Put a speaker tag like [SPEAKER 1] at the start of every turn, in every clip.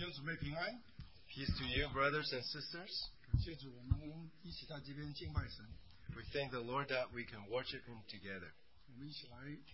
[SPEAKER 1] 兄姊妹平安。
[SPEAKER 2] Peace to you, brothers and sisters.
[SPEAKER 1] 感谢主，我们一起在这边敬拜神。
[SPEAKER 2] We thank the Lord that we can worship Him together
[SPEAKER 1] 我们一起来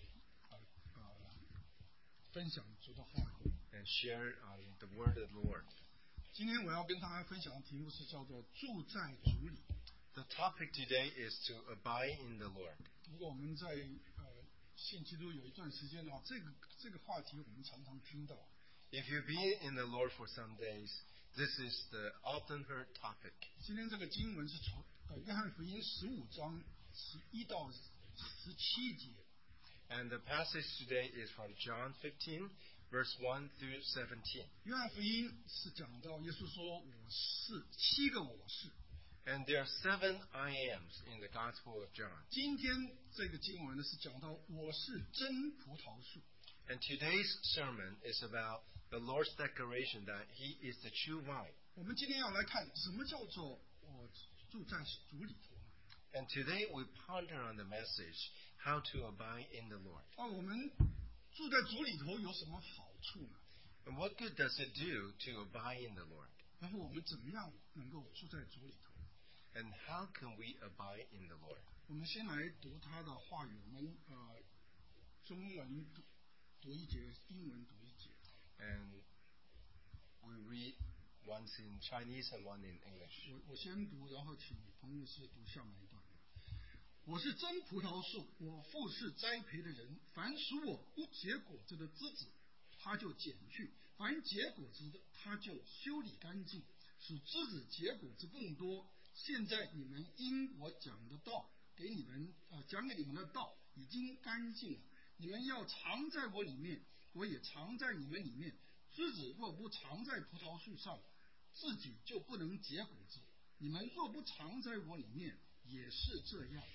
[SPEAKER 1] 分享主的话语。
[SPEAKER 2] and share the word of the Lord.
[SPEAKER 1] 今天我要跟大家分享的题目是叫做住在主里。
[SPEAKER 2] The topic today is to abide in the Lord.
[SPEAKER 1] 如果我们在信基督有一段时间的话，这个话题我们常常听到。
[SPEAKER 2] If you've been in the Lord for some days, this is the often heard topic.
[SPEAKER 1] 今天这个经文是从约翰福音15章11到17节。
[SPEAKER 2] And the passage today is from John 15, verse 1 through 17.
[SPEAKER 1] 约翰福音是讲到耶稣说我是7个我是。
[SPEAKER 2] And there are 7 I ams in the Gospel of John.
[SPEAKER 1] 今天这个经文呢是讲到我是真葡萄树。
[SPEAKER 2] And today's sermon is about the Lord's declaration that He is the true vine.
[SPEAKER 1] 我们今天要来看什么叫做我住在主里头呢？
[SPEAKER 2] And today we ponder on the message, how to abide in the Lord.
[SPEAKER 1] 我们住在主里头有什么好处呢？
[SPEAKER 2] And what good does it do to abide in the Lord?
[SPEAKER 1] 然后我们怎么样能够住在主里头？
[SPEAKER 2] And how can we abide in the Lord?
[SPEAKER 1] 我们先来读他的话语，我们中文读一节，英文读一节。
[SPEAKER 2] And we read once in Chinese and one in English.
[SPEAKER 1] 我先读，然后请彭牧师读下面一段。我是真葡萄树，我父是栽培的人。凡属我不结果子的枝子，他就剪去；凡结果子的，他就修理干净，使枝子结果子更多。现在你们因我讲的道，讲给你们的道已经干净了。你们要藏在我里面，我也藏在你们里面。枝子若不藏在葡萄树上，自己就不能结果子。你们若不藏在我里面，也是这样。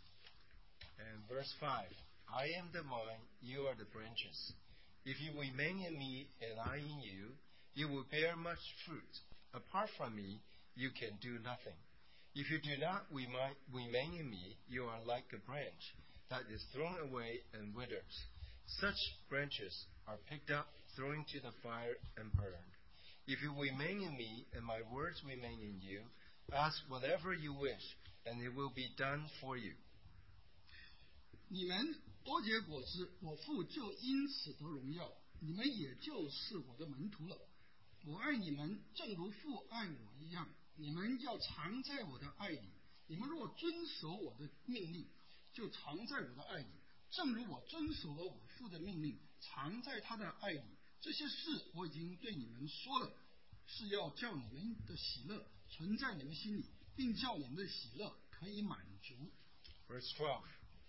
[SPEAKER 2] And verse 5, I am the vine, you are the branches. If you remain in me and I in you, you will bear much fruit. Apart from me, you can do nothing. If you do not remain in me, you are like a branch that is thrown away and withers. Such branches are picked up, thrown into the fire, and burned. If you remain in me, and my words remain in you, ask whatever you wish, and it will be done for you.
[SPEAKER 1] 你们多结果子，我父就因此得荣耀，你们也就是我的门徒了。我爱你们，正如父爱我一样。你们要藏在我的爱里。你们若遵守我的命令，就藏在我的爱里，正如我遵守了我父的命令，藏在他的爱里。这些事我已经对你们说了，是要叫你们的喜乐存在你们心里，并叫你们的喜乐可以满足。
[SPEAKER 2] Verse 12,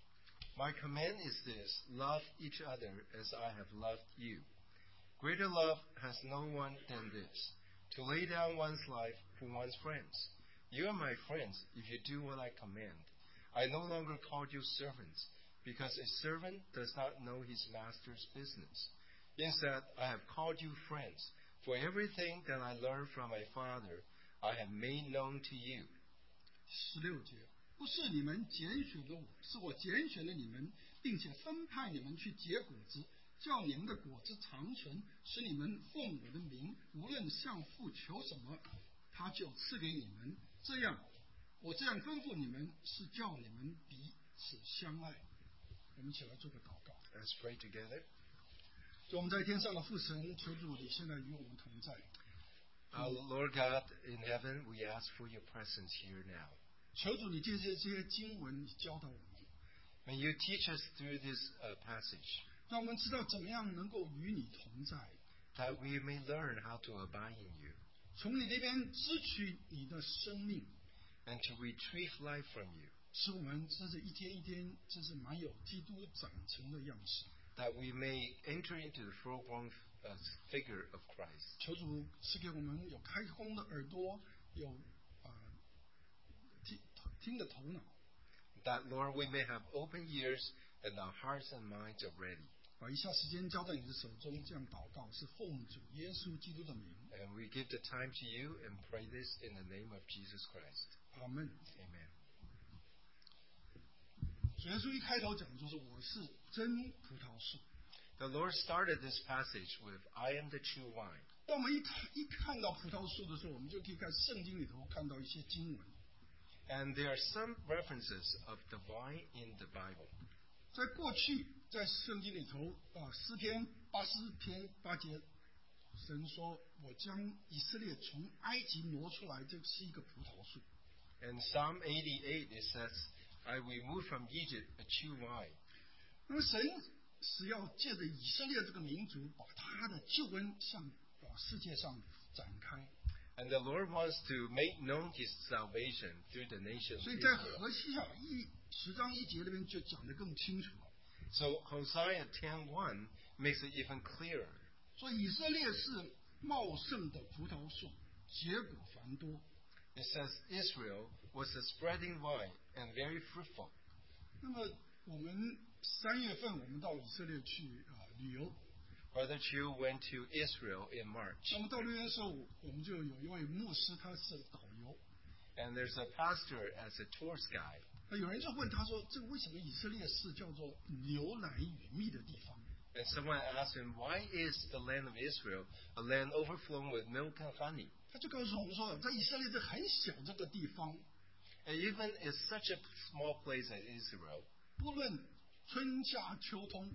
[SPEAKER 2] My command is this, love each other as I have loved you. Greater love has no one than this, to lay down one's life for one's friends. You are my friends if you do what I command. I no longer call you servants, because a servant does not know his master's business. Instead, I have called you friends, for everything that I learned from my Father, I have made known to you.
[SPEAKER 1] 16节，不是你们拣选了我，是我拣选了你们，并且分派你们去结果子，叫你们的果子长存，使你们奉我的名，无论向父求什么，他就赐给你们。我这样吩咐你们，是叫你们彼此相爱。我们一起来做个祷告。
[SPEAKER 2] Let's pray together.
[SPEAKER 1] 就我们在天上的父神，求主你现在与我们同在。
[SPEAKER 2] Lord God in heaven, we ask for your presence here now.
[SPEAKER 1] 求主你借这些经文，你教导我们，
[SPEAKER 2] May you teach us through this passage,
[SPEAKER 1] 让我们知道怎么样能够与你同在，
[SPEAKER 2] that we may learn how to abide in you,
[SPEAKER 1] 从你那边支取你的生命，
[SPEAKER 2] and to retrieve life from you,
[SPEAKER 1] 使我们真是一天一天，真是蛮有基督长成的样式。
[SPEAKER 2] that we may enter into the full-grown figure of Christ.
[SPEAKER 1] 求主赐给我们有开通的耳朵，有听的头脑，
[SPEAKER 2] That, Lord, we may have open ears and our hearts and minds are ready.
[SPEAKER 1] 把以下时间交在你的手中，这样祷告是奉主耶稣基督的名，
[SPEAKER 2] And we give the time to you and pray this in the name of Jesus Christ.
[SPEAKER 1] 阿门。
[SPEAKER 2] Amen.
[SPEAKER 1] 主耶稣一开头讲就是我是真葡萄树，
[SPEAKER 2] The Lord started this passage with, I am the true vine.
[SPEAKER 1] 当我们一看到葡萄树的时候，我们就可以看圣经里头看到一些经文。
[SPEAKER 2] And there are some references of the vine in the Bible.
[SPEAKER 1] 在过去，在圣经里头诗篇80篇8节，神说：“我将以色列从埃及挪出来，这是一个葡萄树。”
[SPEAKER 2] In Psalm 88 it says, I will move from Egypt a true vine.
[SPEAKER 1] 那么神是要借着以色列这个民族，把他的救恩向世界上展开。
[SPEAKER 2] And the Lord wants to make known His salvation through the nation of
[SPEAKER 1] 所以在
[SPEAKER 2] Israel.
[SPEAKER 1] 何西阿10章1节那边就讲得更清楚了。
[SPEAKER 2] So Hosea 10:1 makes it even clearer.
[SPEAKER 1] 所以以色列是茂盛的葡萄树，结果繁多。
[SPEAKER 2] It says Israel was a spreading vine and very fruitful.
[SPEAKER 1] 那么我们3月份我们到以色列去旅游。
[SPEAKER 2] Brother Chu went to Israel in March.
[SPEAKER 1] 那么到6月的时候，我们就有一位牧师，他是导游。
[SPEAKER 2] And there's a pastor as a tourist guide.
[SPEAKER 1] 那有人就问他说：“这个为什么以色列是叫做牛奶与蜜的地方？”
[SPEAKER 2] And someone asked him, why is the land of Israel a land overflowing with milk and honey?
[SPEAKER 1] 他就告诉我们说，在以色列这很小这个地方，
[SPEAKER 2] And even in such a small place as Israel,
[SPEAKER 1] 不论春夏秋冬，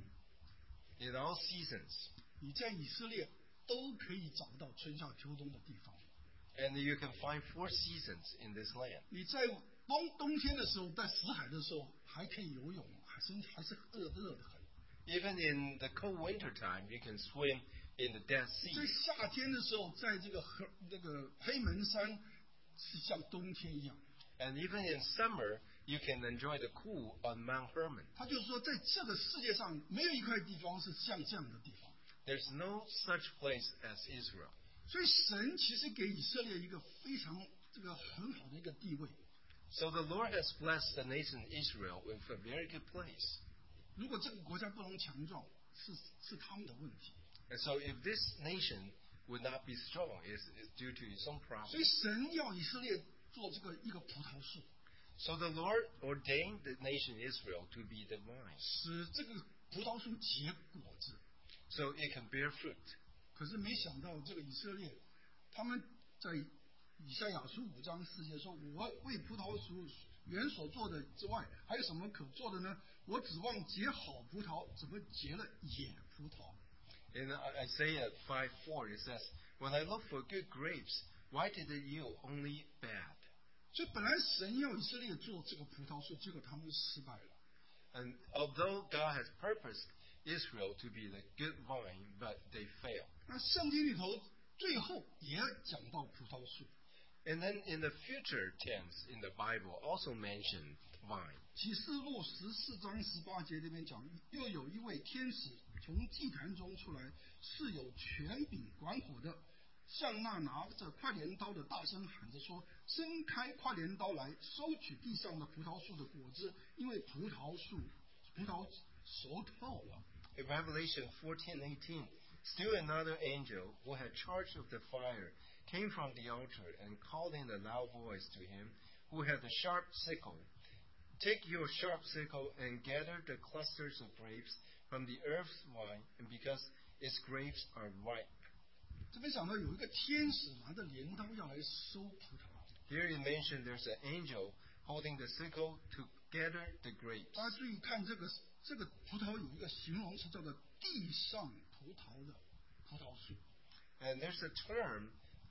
[SPEAKER 2] in all seasons,
[SPEAKER 1] 你在以色列都可以找到春夏秋冬的地方。
[SPEAKER 2] and you can find 4 seasons in this land.
[SPEAKER 1] 你在冬天的时候，在死海的时候还可以游泳，还是热的很。
[SPEAKER 2] Even in the cold winter time, you can swim in the Dead
[SPEAKER 1] 在
[SPEAKER 2] Sea.
[SPEAKER 1] 夏天的时候，在这个黑门山是像冬天一样。
[SPEAKER 2] And even in summer, you can enjoy the cool on Mount Hermon.
[SPEAKER 1] 他就是说，在这个世界上没有一块地方是像这样的地方。
[SPEAKER 2] There's no such place as Israel.
[SPEAKER 1] 所以神其实给以色列一个非常很好的一个地位。
[SPEAKER 2] So the Lord has blessed the nation Israel with a very good place.
[SPEAKER 1] 如果这个国家不能强壮，是他们的问题。
[SPEAKER 2] And so if this nation would not be strong, it's due to its own
[SPEAKER 1] 所以
[SPEAKER 2] problem.
[SPEAKER 1] 神要以色列做一个葡萄树，
[SPEAKER 2] So the Lord ordained the nation Israel to be the vine,
[SPEAKER 1] 使这个葡萄树结果子。
[SPEAKER 2] so it can bear fruit.
[SPEAKER 1] 可是没想到这个以色列，他们在以赛亚书5章4节说：“我为葡萄树园所做的之外，还有什么可做的呢？我指望结好葡萄，怎么结了野葡萄？”
[SPEAKER 2] In Isaiah 5:4, it says, When I look for good grapes, why did it yield only bad?
[SPEAKER 1] 所以本来神要以色列做这个葡萄树，结果他们失败了。
[SPEAKER 2] And although God has purposed Israel to be the good vine, but they fail.
[SPEAKER 1] 那圣经里头最后也讲到葡萄树。
[SPEAKER 2] And then in the future tense in the Bible also mentioned vine.
[SPEAKER 1] 启示录14章18节这边讲，又有一位天使从祭坛中出来，是有权柄管火的，向那拿着快镰刀的大声喊着说：“伸开快镰刀来，收取地上的葡萄树的果子，因为葡萄熟透了。”
[SPEAKER 2] In Revelation 14:18, still another angel who had charge of the fire came from the altar and called in a loud voice to him who had the sharp sickle. Take your sharp sickle and gather the clusters of grapes from the earth's vine, and because its grapes are ripe.
[SPEAKER 1] 这边讲到有一个天使拿着镰刀要来收葡萄。
[SPEAKER 2] Here it mentioned there's an angel holding the sickle to gather the grapes.
[SPEAKER 1] 大家注意看这个葡萄有一个形容词叫做地上葡萄的葡萄树。
[SPEAKER 2] And there's a term,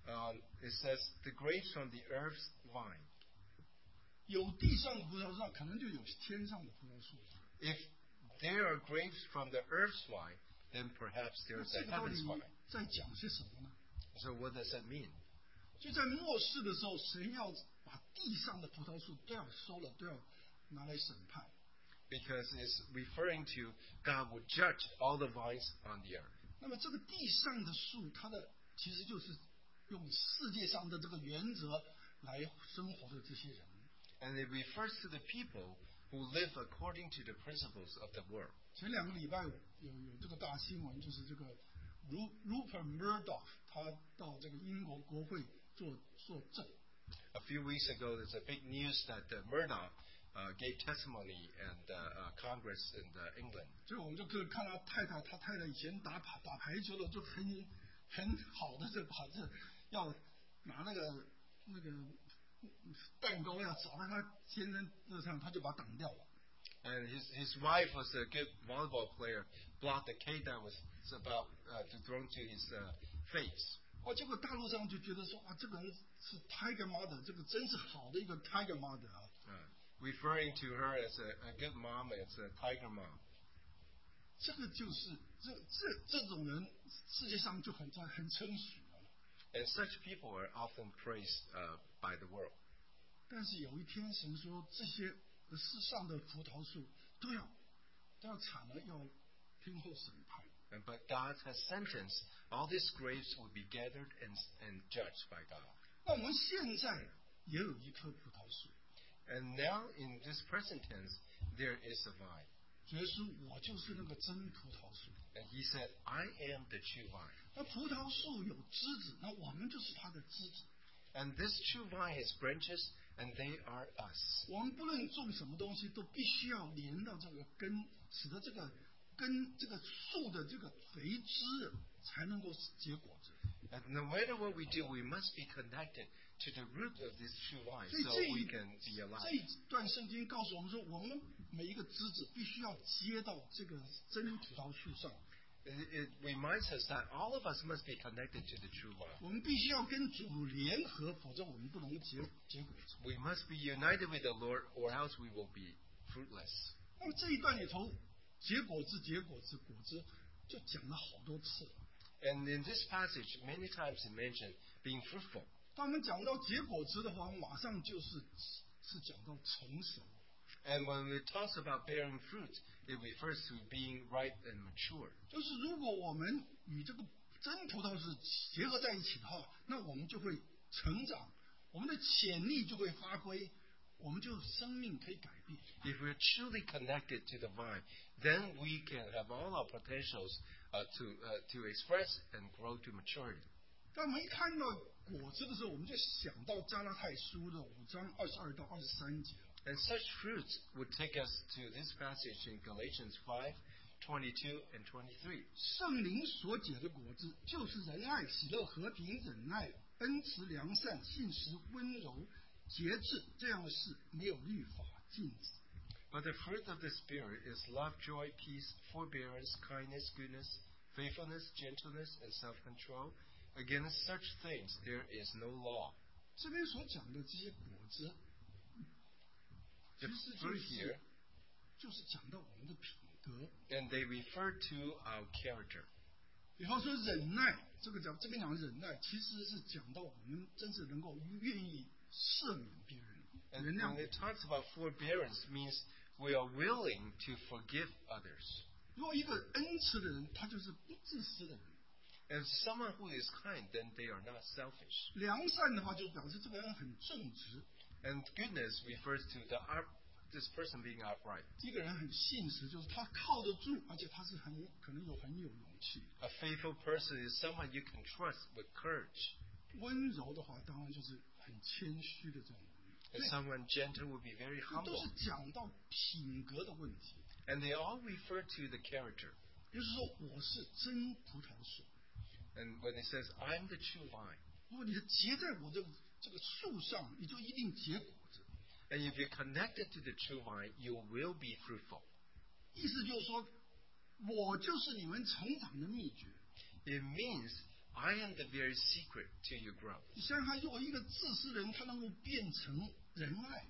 [SPEAKER 2] it says the grapes from the earth's vine.
[SPEAKER 1] 有地上的葡萄树，可能就有天上的葡萄树。
[SPEAKER 2] If there are grapes from the earth's vine, then perhaps
[SPEAKER 1] 那
[SPEAKER 2] there's
[SPEAKER 1] 这
[SPEAKER 2] a
[SPEAKER 1] 个到
[SPEAKER 2] heaven's
[SPEAKER 1] 底
[SPEAKER 2] vine.
[SPEAKER 1] 在讲些什么呢？
[SPEAKER 2] So what does that mean?
[SPEAKER 1] 就在末世的时候，神要把地上的葡萄树都要收了，都要拿来审判。
[SPEAKER 2] Because it's referring to God will judge all the vines on the earth.
[SPEAKER 1] 那么这个地上的树，它的其实就是用世界上的这个原则来生活的这些人。
[SPEAKER 2] And it refers to the people who live according to the principles of the world.
[SPEAKER 1] 前2个礼拜有这个大新闻，就是这个 Rupert Murdoch 他到这个英国国会作证。
[SPEAKER 2] A few weeks ago, there's a big news that Murdoch gave testimony in Congress in England.
[SPEAKER 1] 所以我们就可以看他太太以前打排球的，就很好的把这要拿那个蛋糕要扫在他先生这上，他就把它挡掉了。
[SPEAKER 2] And his wife was a good volleyball player, blocked the cake that was about to thrown to his face.
[SPEAKER 1] 结果大陆上就觉得说这个人是 Tiger Mother， 这个真是好的一个 Tiger Mother 啊。
[SPEAKER 2] Referring to her as a good mom, as a tiger mom.
[SPEAKER 1] 这个就是这种人，世界上就很称许了。
[SPEAKER 2] And such people are often praised by the world.
[SPEAKER 1] 但是有一天，神说这些世上的葡萄树都要铲了，要听候审判。
[SPEAKER 2] But God has sentenced all these grapes will be gathered and judged by God.
[SPEAKER 1] 那我们现在也有一棵葡萄树。
[SPEAKER 2] And now in this present tense, there is a vine.
[SPEAKER 1] 耶稣，我就是那个真葡萄树。
[SPEAKER 2] And he said, I am the true vine.
[SPEAKER 1] 那葡萄树有枝子，那我们就是它的枝子。
[SPEAKER 2] And this true vine has branches, and they are us.
[SPEAKER 1] 我们不论种什么东西，都必须要连到这个根，使得这个根这个树的这个肥枝才能够结果子。
[SPEAKER 2] And no matter what we do, we must be connected to the root of this true vine,
[SPEAKER 1] 所以
[SPEAKER 2] so we can be
[SPEAKER 1] 这
[SPEAKER 2] alive.
[SPEAKER 1] 一段圣经告诉我们说，我们每一个枝子必须要接到这个真葡萄树上。
[SPEAKER 2] It reminds us that all of us must be connected to the true vine.
[SPEAKER 1] 我们必须要跟主联合，否则我们不能结果子。
[SPEAKER 2] We must be united with the Lord, or else we will be fruitless.
[SPEAKER 1] 那么这一段里头，结果子就讲了好多次了。
[SPEAKER 2] And in this passage, many times it mentioned being fruitful.
[SPEAKER 1] 当我们讲到结果子的话，马上就是讲到成熟。
[SPEAKER 2] And when it talks about bearing fruit, it refers to being ripe and mature.
[SPEAKER 1] 就是如果我们与这个真葡萄是结合在一起的话，那我们就会成长，我们的潜力就会发挥，我们就生命可以改变。
[SPEAKER 2] If we're truly connected to the vine, then we can have all our potentials to express and grow to maturity.
[SPEAKER 1] 当我们一看到果子的时候，我们就想到加拉太书的5章22到23节。
[SPEAKER 2] And such fruits would take us to this passage in Galatians 5:22 and 23.
[SPEAKER 1] 圣灵所结的果子，就是仁爱、喜乐、和平、忍耐、恩慈、良善、信实、温柔、节制，这样的事没有律法禁止。
[SPEAKER 2] But the fruit of the Spirit is love, joy, peace, forbearance, kindness, goodness, faithfulness, gentleness, and self-control. Against such things there is no law.
[SPEAKER 1] 这边所讲的这些果子，其
[SPEAKER 2] The
[SPEAKER 1] 实
[SPEAKER 2] fruit
[SPEAKER 1] 就是讲到我们的品格。
[SPEAKER 2] and they refer to our character.
[SPEAKER 1] 比方说忍耐，这边讲忍耐，其实是讲到我们真是能够愿意赦免别人，
[SPEAKER 2] And
[SPEAKER 1] 原谅
[SPEAKER 2] when it talks about forbearance, means we are willing to forgive others.
[SPEAKER 1] 如果一个恩慈的人，他就是不自私的人。
[SPEAKER 2] And someone who is kind, then they are not selfish.
[SPEAKER 1] 良善的话，就表示这个人很正直。
[SPEAKER 2] And goodness refers to this person being upright.
[SPEAKER 1] 一个人很信实，就是他靠得住，而且他是可能很有勇气。
[SPEAKER 2] A faithful person is someone you can trust with courage.
[SPEAKER 1] 温柔的话，当然就是很谦虚的这种人。
[SPEAKER 2] And someone gentle will be very
[SPEAKER 1] 这都
[SPEAKER 2] humble.
[SPEAKER 1] 是讲到品格的问题。
[SPEAKER 2] And they all refer to the character.
[SPEAKER 1] 就是说，我是真葡萄树。
[SPEAKER 2] And when it says, I'm the true vine,
[SPEAKER 1] 如果你是结在我这个树上，你就一定结果子。
[SPEAKER 2] and if you're connected to the true vine, you will be fruitful.
[SPEAKER 1] 意思就是说，我就是你们成长的秘诀。
[SPEAKER 2] It means I am the very secret to your growth.
[SPEAKER 1] 你想想看，如果一个自私的人，他能够变成仁爱；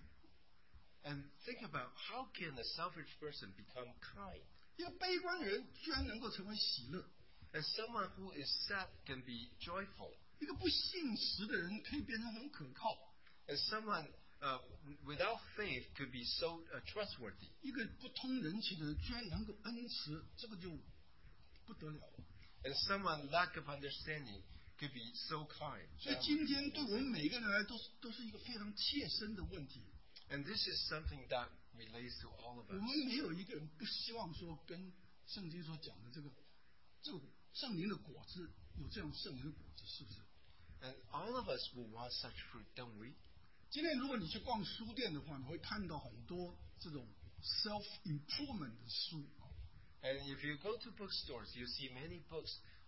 [SPEAKER 2] And think about how can a selfish person become kind?
[SPEAKER 1] 一个悲观的人，居然能够成为喜乐；
[SPEAKER 2] And someone who is sad can be joyful.
[SPEAKER 1] 一个不信实的人，可以变成很可靠；
[SPEAKER 2] And someone without faith could be so trustworthy.
[SPEAKER 1] 一个不通人情的人，居然能够恩慈，这个就不得了了。
[SPEAKER 2] And someone lack of understanding could be so kind.
[SPEAKER 1] 所以今天对我们每个人来都是一个非常切身的问题。
[SPEAKER 2] And this is something that relates to all of
[SPEAKER 1] 我
[SPEAKER 2] us.
[SPEAKER 1] 们没有一个人不希望说跟圣经所讲的这个圣灵的果子有这样圣灵的果子，是不是？
[SPEAKER 2] And all of us will want such fruit, don't we?
[SPEAKER 1] 今天如果你去逛书店的话，你会看到很多这种 self improvement 的书。
[SPEAKER 2] And if you go to bookstores, you see many books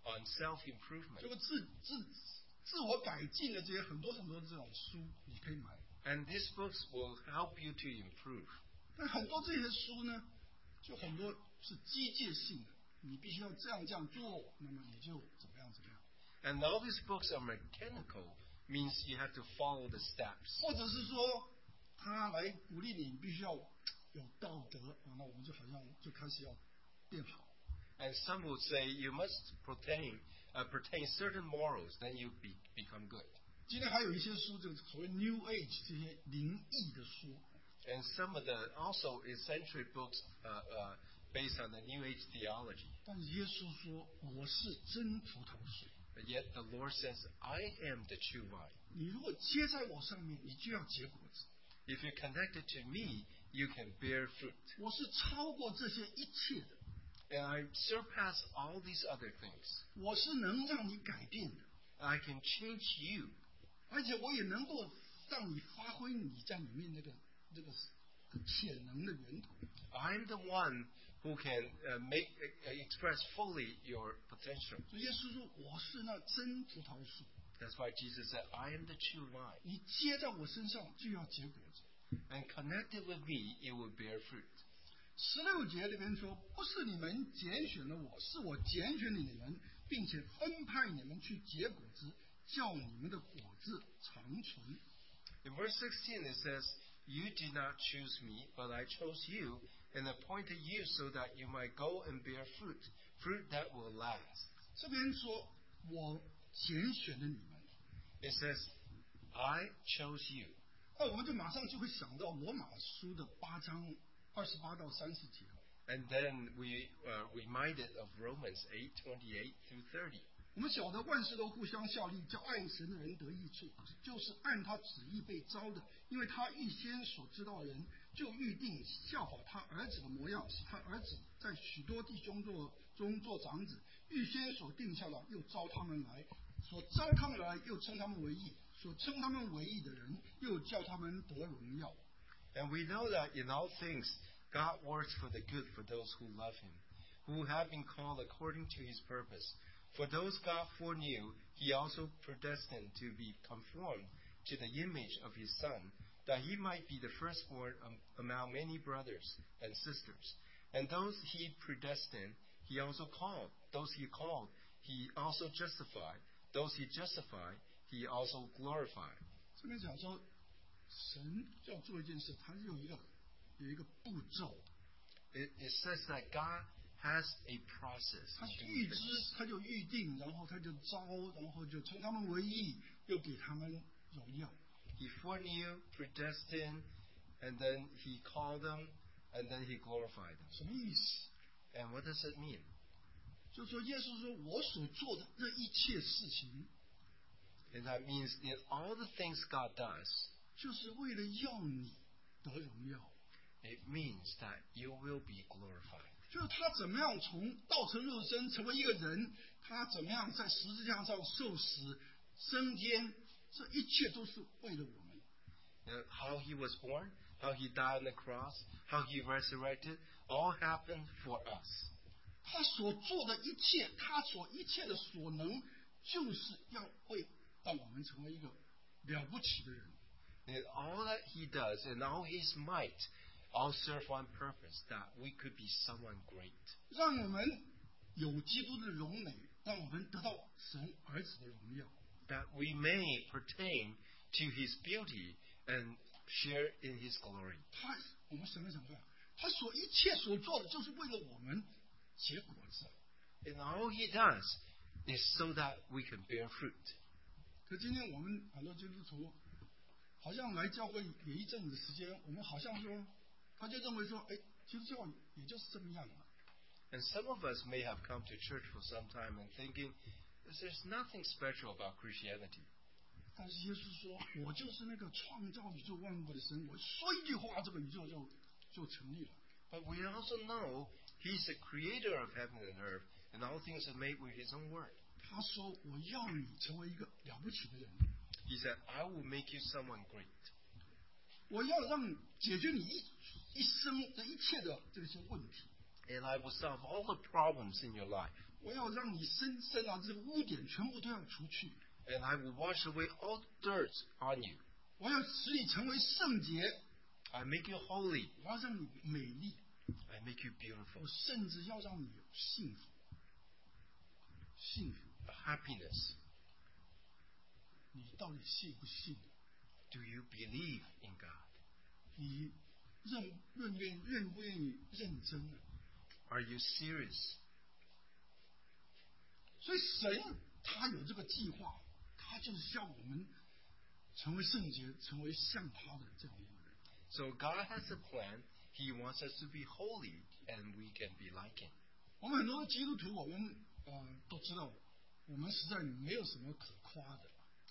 [SPEAKER 2] on self-improvement.
[SPEAKER 1] 这个自我改进的这些很多很多这种书，你可以买。
[SPEAKER 2] And these books will help you to improve.
[SPEAKER 1] 但很多这些书呢，就很多是机械性的，你必须要这样做，那么你就怎么样。
[SPEAKER 2] And all these books are mechanical, means you have to follow the steps.
[SPEAKER 1] 或者是说，他来鼓励你必须要有道德啊，那我们就好像就开始要变好。
[SPEAKER 2] And some would say you must pertain certain morals, then you become good.
[SPEAKER 1] 今天还有一些书，这个所谓 New Age 这些灵异的书。
[SPEAKER 2] And some of the also eccentric books based on the New Age theology.
[SPEAKER 1] 但是耶稣说：“我是真葡萄树。”
[SPEAKER 2] But yet the Lord says, I am the true vine.
[SPEAKER 1] 你如果接在我上面，你就要结果子。
[SPEAKER 2] If you're connected to me, you can bear fruit.
[SPEAKER 1] 我是超过这些一切的。
[SPEAKER 2] And I surpass all these other things.
[SPEAKER 1] 我是能让你改变的。
[SPEAKER 2] I can change you.
[SPEAKER 1] 而且我也能够让你发挥你在里面那个潜能的源头。
[SPEAKER 2] I'm the one who can express fully your potential.
[SPEAKER 1] 所以耶稣说：“我是那真葡萄树。”
[SPEAKER 2] That's why Jesus said, I am the true vine.
[SPEAKER 1] 你接在我身上就要结果子。
[SPEAKER 2] And connected with me, it will bear fruit.
[SPEAKER 1] 16节里面说：“不是你们拣选了我，是我拣选了你们，并且分派你们去结果子，叫你们的果子长存。”
[SPEAKER 2] In verse 16 it says, You did not choose me, but I chose you and appointed you so that you might go and bear fruit, fruit that will last.
[SPEAKER 1] 这边说：“我拣选了你们。”
[SPEAKER 2] It says, I chose you.
[SPEAKER 1] 那我们就马上就会想到罗马书的8章28到30节。
[SPEAKER 2] And then we reminded of Romans 8:28 through 30.
[SPEAKER 1] 我们晓得万事都互相效力，叫爱神的人得益处，就是按他旨意被招的。因为他预先所知道的人，就预定效法他儿子的模样，使他儿子在许多弟兄中做长子。预先所定下的，又招他们来；所招他们来，又称他们为义；所称他们为义的人，又叫他们得荣耀。
[SPEAKER 2] And we know that in all things God works for the good for those who love him, who have been called according to his purpose. For those God foreknew, he also predestined to be conformed to the image of his Son, that he might be the firstborn among many brothers and sisters. And those he predestined, he also called. Those he called, he also justified. Those he justified, he also glorified.
[SPEAKER 1] 这边讲说，神要做一件事，他是有一个步骤。
[SPEAKER 2] It says that God has a process.
[SPEAKER 1] 他预知，他就预定，然后他就招，然后就称他们为义，又给他们荣耀。
[SPEAKER 2] He foreknew, predestined, and then he called them, and then he glorified them.
[SPEAKER 1] 什么意思？
[SPEAKER 2] And what does it mean?
[SPEAKER 1] 就说耶稣说，我所做的这一切事情，
[SPEAKER 2] And that means in all the things God does,
[SPEAKER 1] 就是为了要你得荣耀。
[SPEAKER 2] it means that you will be glorified.
[SPEAKER 1] 就是他怎么样从道成肉身成为一个人，他怎么样在十字架上受死升天，这一切都是为了我们。
[SPEAKER 2] How he was born, how he died on the cross, how he resurrected, all happened for us.
[SPEAKER 1] 他所做的一切，他所一切的所能，就是要让我们成为一个了不起的人。
[SPEAKER 2] And all that he does and all his might all serve one purpose, that we could be someone great.
[SPEAKER 1] 让我们有基督的荣美，让我们得到神儿子的荣耀。
[SPEAKER 2] That we may pertain to his beauty and share in his glory.
[SPEAKER 1] 我们想看，他一切所做的，就是为了我们结果子。
[SPEAKER 2] And all he does is so that we can bear fruit.
[SPEAKER 1] 可今天我们很多基督徒，好像来教会有一阵子时间，我们好像说，他就认为说，基督教也就是这么样了。
[SPEAKER 2] And some of us may have come to church for some time and thinking, there's nothing special about Christianity.
[SPEAKER 1] 但是耶稣说，我就是那个创造宇宙万物的神，我说一句话，这个宇宙就成立了。
[SPEAKER 2] But we also know he's the creator of heaven and earth, and all things are made with his own word.
[SPEAKER 1] 他说，我要你成为一个了不起的人，
[SPEAKER 2] He said, I will make you someone great.
[SPEAKER 1] 我要让解决你一生的一切的这些问题。
[SPEAKER 2] And I will solve all the problems in your life.
[SPEAKER 1] 我要让你身上这个污点全部都要除去，
[SPEAKER 2] And I will wash away all the dirt on you.
[SPEAKER 1] 我要使你成为圣洁，
[SPEAKER 2] I make you holy.
[SPEAKER 1] 我要让你美丽，
[SPEAKER 2] I make you beautiful.
[SPEAKER 1] 我甚至要让你有幸福。幸福，
[SPEAKER 2] Happiness.
[SPEAKER 1] 你到底信不信？
[SPEAKER 2] Do you believe in God?
[SPEAKER 1] 你愿不愿意认真呢？
[SPEAKER 2] Are you serious?
[SPEAKER 1] 所以神他有这个计划，他就是要我们成为圣洁，成为像他的这样一个人。
[SPEAKER 2] So God has a plan. He wants us to be holy, and we can be like Him.
[SPEAKER 1] 我们很多基督徒，我们都知道，我们实在没有什么可夸的。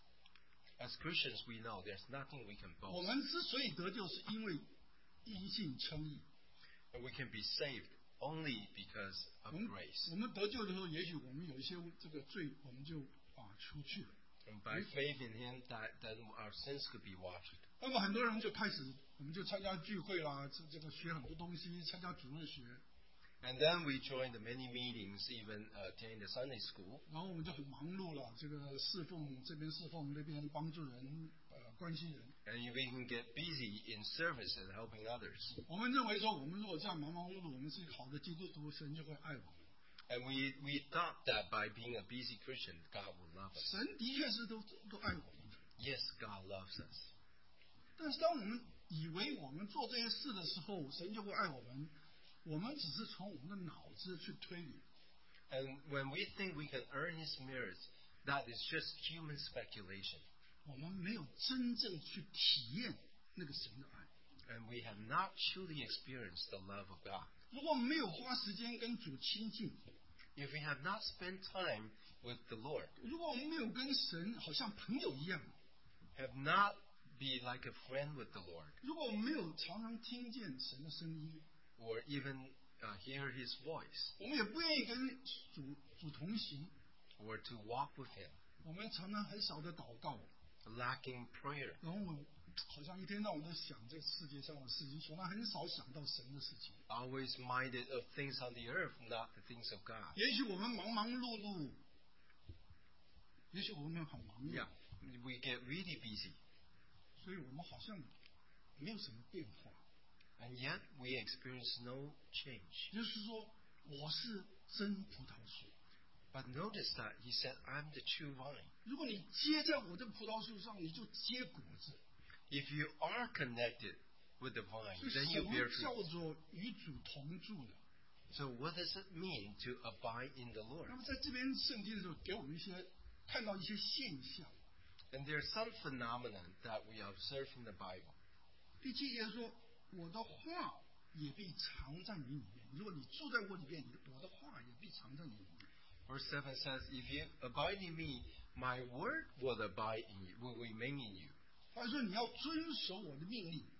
[SPEAKER 2] As Christians, we know there's nothing we can
[SPEAKER 1] 我
[SPEAKER 2] boast.
[SPEAKER 1] 们之所以得救，是因为因信称义。
[SPEAKER 2] And we can be saved only because of
[SPEAKER 1] 我们
[SPEAKER 2] grace.
[SPEAKER 1] 得救的时候，也许我们有一些这个罪，我们就除去了。
[SPEAKER 2] And by faith in Him, that our sins could be washed.
[SPEAKER 1] 那么很多人就开始，我们就参加聚会啦，这个学很多东西，参加主日学，
[SPEAKER 2] And then we join the many meetings, even attend the Sunday school.
[SPEAKER 1] 然后我们就很忙碌了，这个侍奉这边侍奉那边帮助人，关心人。
[SPEAKER 2] And we can get busy in service and helping others.
[SPEAKER 1] 我们认为说，我们如果这样忙忙碌碌，我们是一个好的基督徒，神就会爱我们。
[SPEAKER 2] And we thought that by being a busy Christian, God would love us.
[SPEAKER 1] 神的确是都爱我们的，
[SPEAKER 2] Yes, God loves us.
[SPEAKER 1] 但是当我们以为我们做这些事的时候，神就会爱我们，我们只是从我们的脑子去推理。
[SPEAKER 2] And when we think we can earn His merits, that is just human speculation.
[SPEAKER 1] 我们没有真正去体验那个神的爱。
[SPEAKER 2] And we have not truly experienced the love of God.
[SPEAKER 1] 如果我们没有花时间跟主亲近，
[SPEAKER 2] If we have not spent time with the Lord,
[SPEAKER 1] 如果我们没有跟神好像朋友一样，
[SPEAKER 2] have not be like a friend with the Lord,
[SPEAKER 1] 如果我们没有常常听见神的声音，
[SPEAKER 2] or even hear His voice,
[SPEAKER 1] 我们也不愿意跟主同行，
[SPEAKER 2] or to walk with Him,
[SPEAKER 1] 我们常常很少的祷告，
[SPEAKER 2] lacking prayer,
[SPEAKER 1] 然后我们好像一天到晚都想这个世界上的事情，从来很少想到神的事情。
[SPEAKER 2] always minded of things on the earth, not the things of God.
[SPEAKER 1] 也许我们忙忙碌碌，也许我们很忙碌，
[SPEAKER 2] Yeah, we get really busy,
[SPEAKER 1] 所以我们好像没有什么变化。
[SPEAKER 2] and yet we experience no change.
[SPEAKER 1] 也就是说，我是真葡萄树。
[SPEAKER 2] But notice that He said, I'm the true vine.
[SPEAKER 1] 如果你接在我这个葡萄树上，你就结果子。
[SPEAKER 2] If you are connected with the vine,
[SPEAKER 1] 所以
[SPEAKER 2] then
[SPEAKER 1] 什
[SPEAKER 2] you
[SPEAKER 1] 么
[SPEAKER 2] bear
[SPEAKER 1] 叫
[SPEAKER 2] fruit.
[SPEAKER 1] 做与主同住呢？
[SPEAKER 2] So what does it mean to abide in the Lord?
[SPEAKER 1] 那么在这边圣经的时候，给我们看到一些现象。
[SPEAKER 2] And there's some phenomenon that we observe in the Bible.
[SPEAKER 1] 第7节说：“我的话也必藏在你里面。如果你住在我里面，我的话也必藏在你里面。”
[SPEAKER 2] Verse 7 says, If you abide in me, my word will abide in you, will remain in you.
[SPEAKER 1] 他说：“你要遵守我的命令。”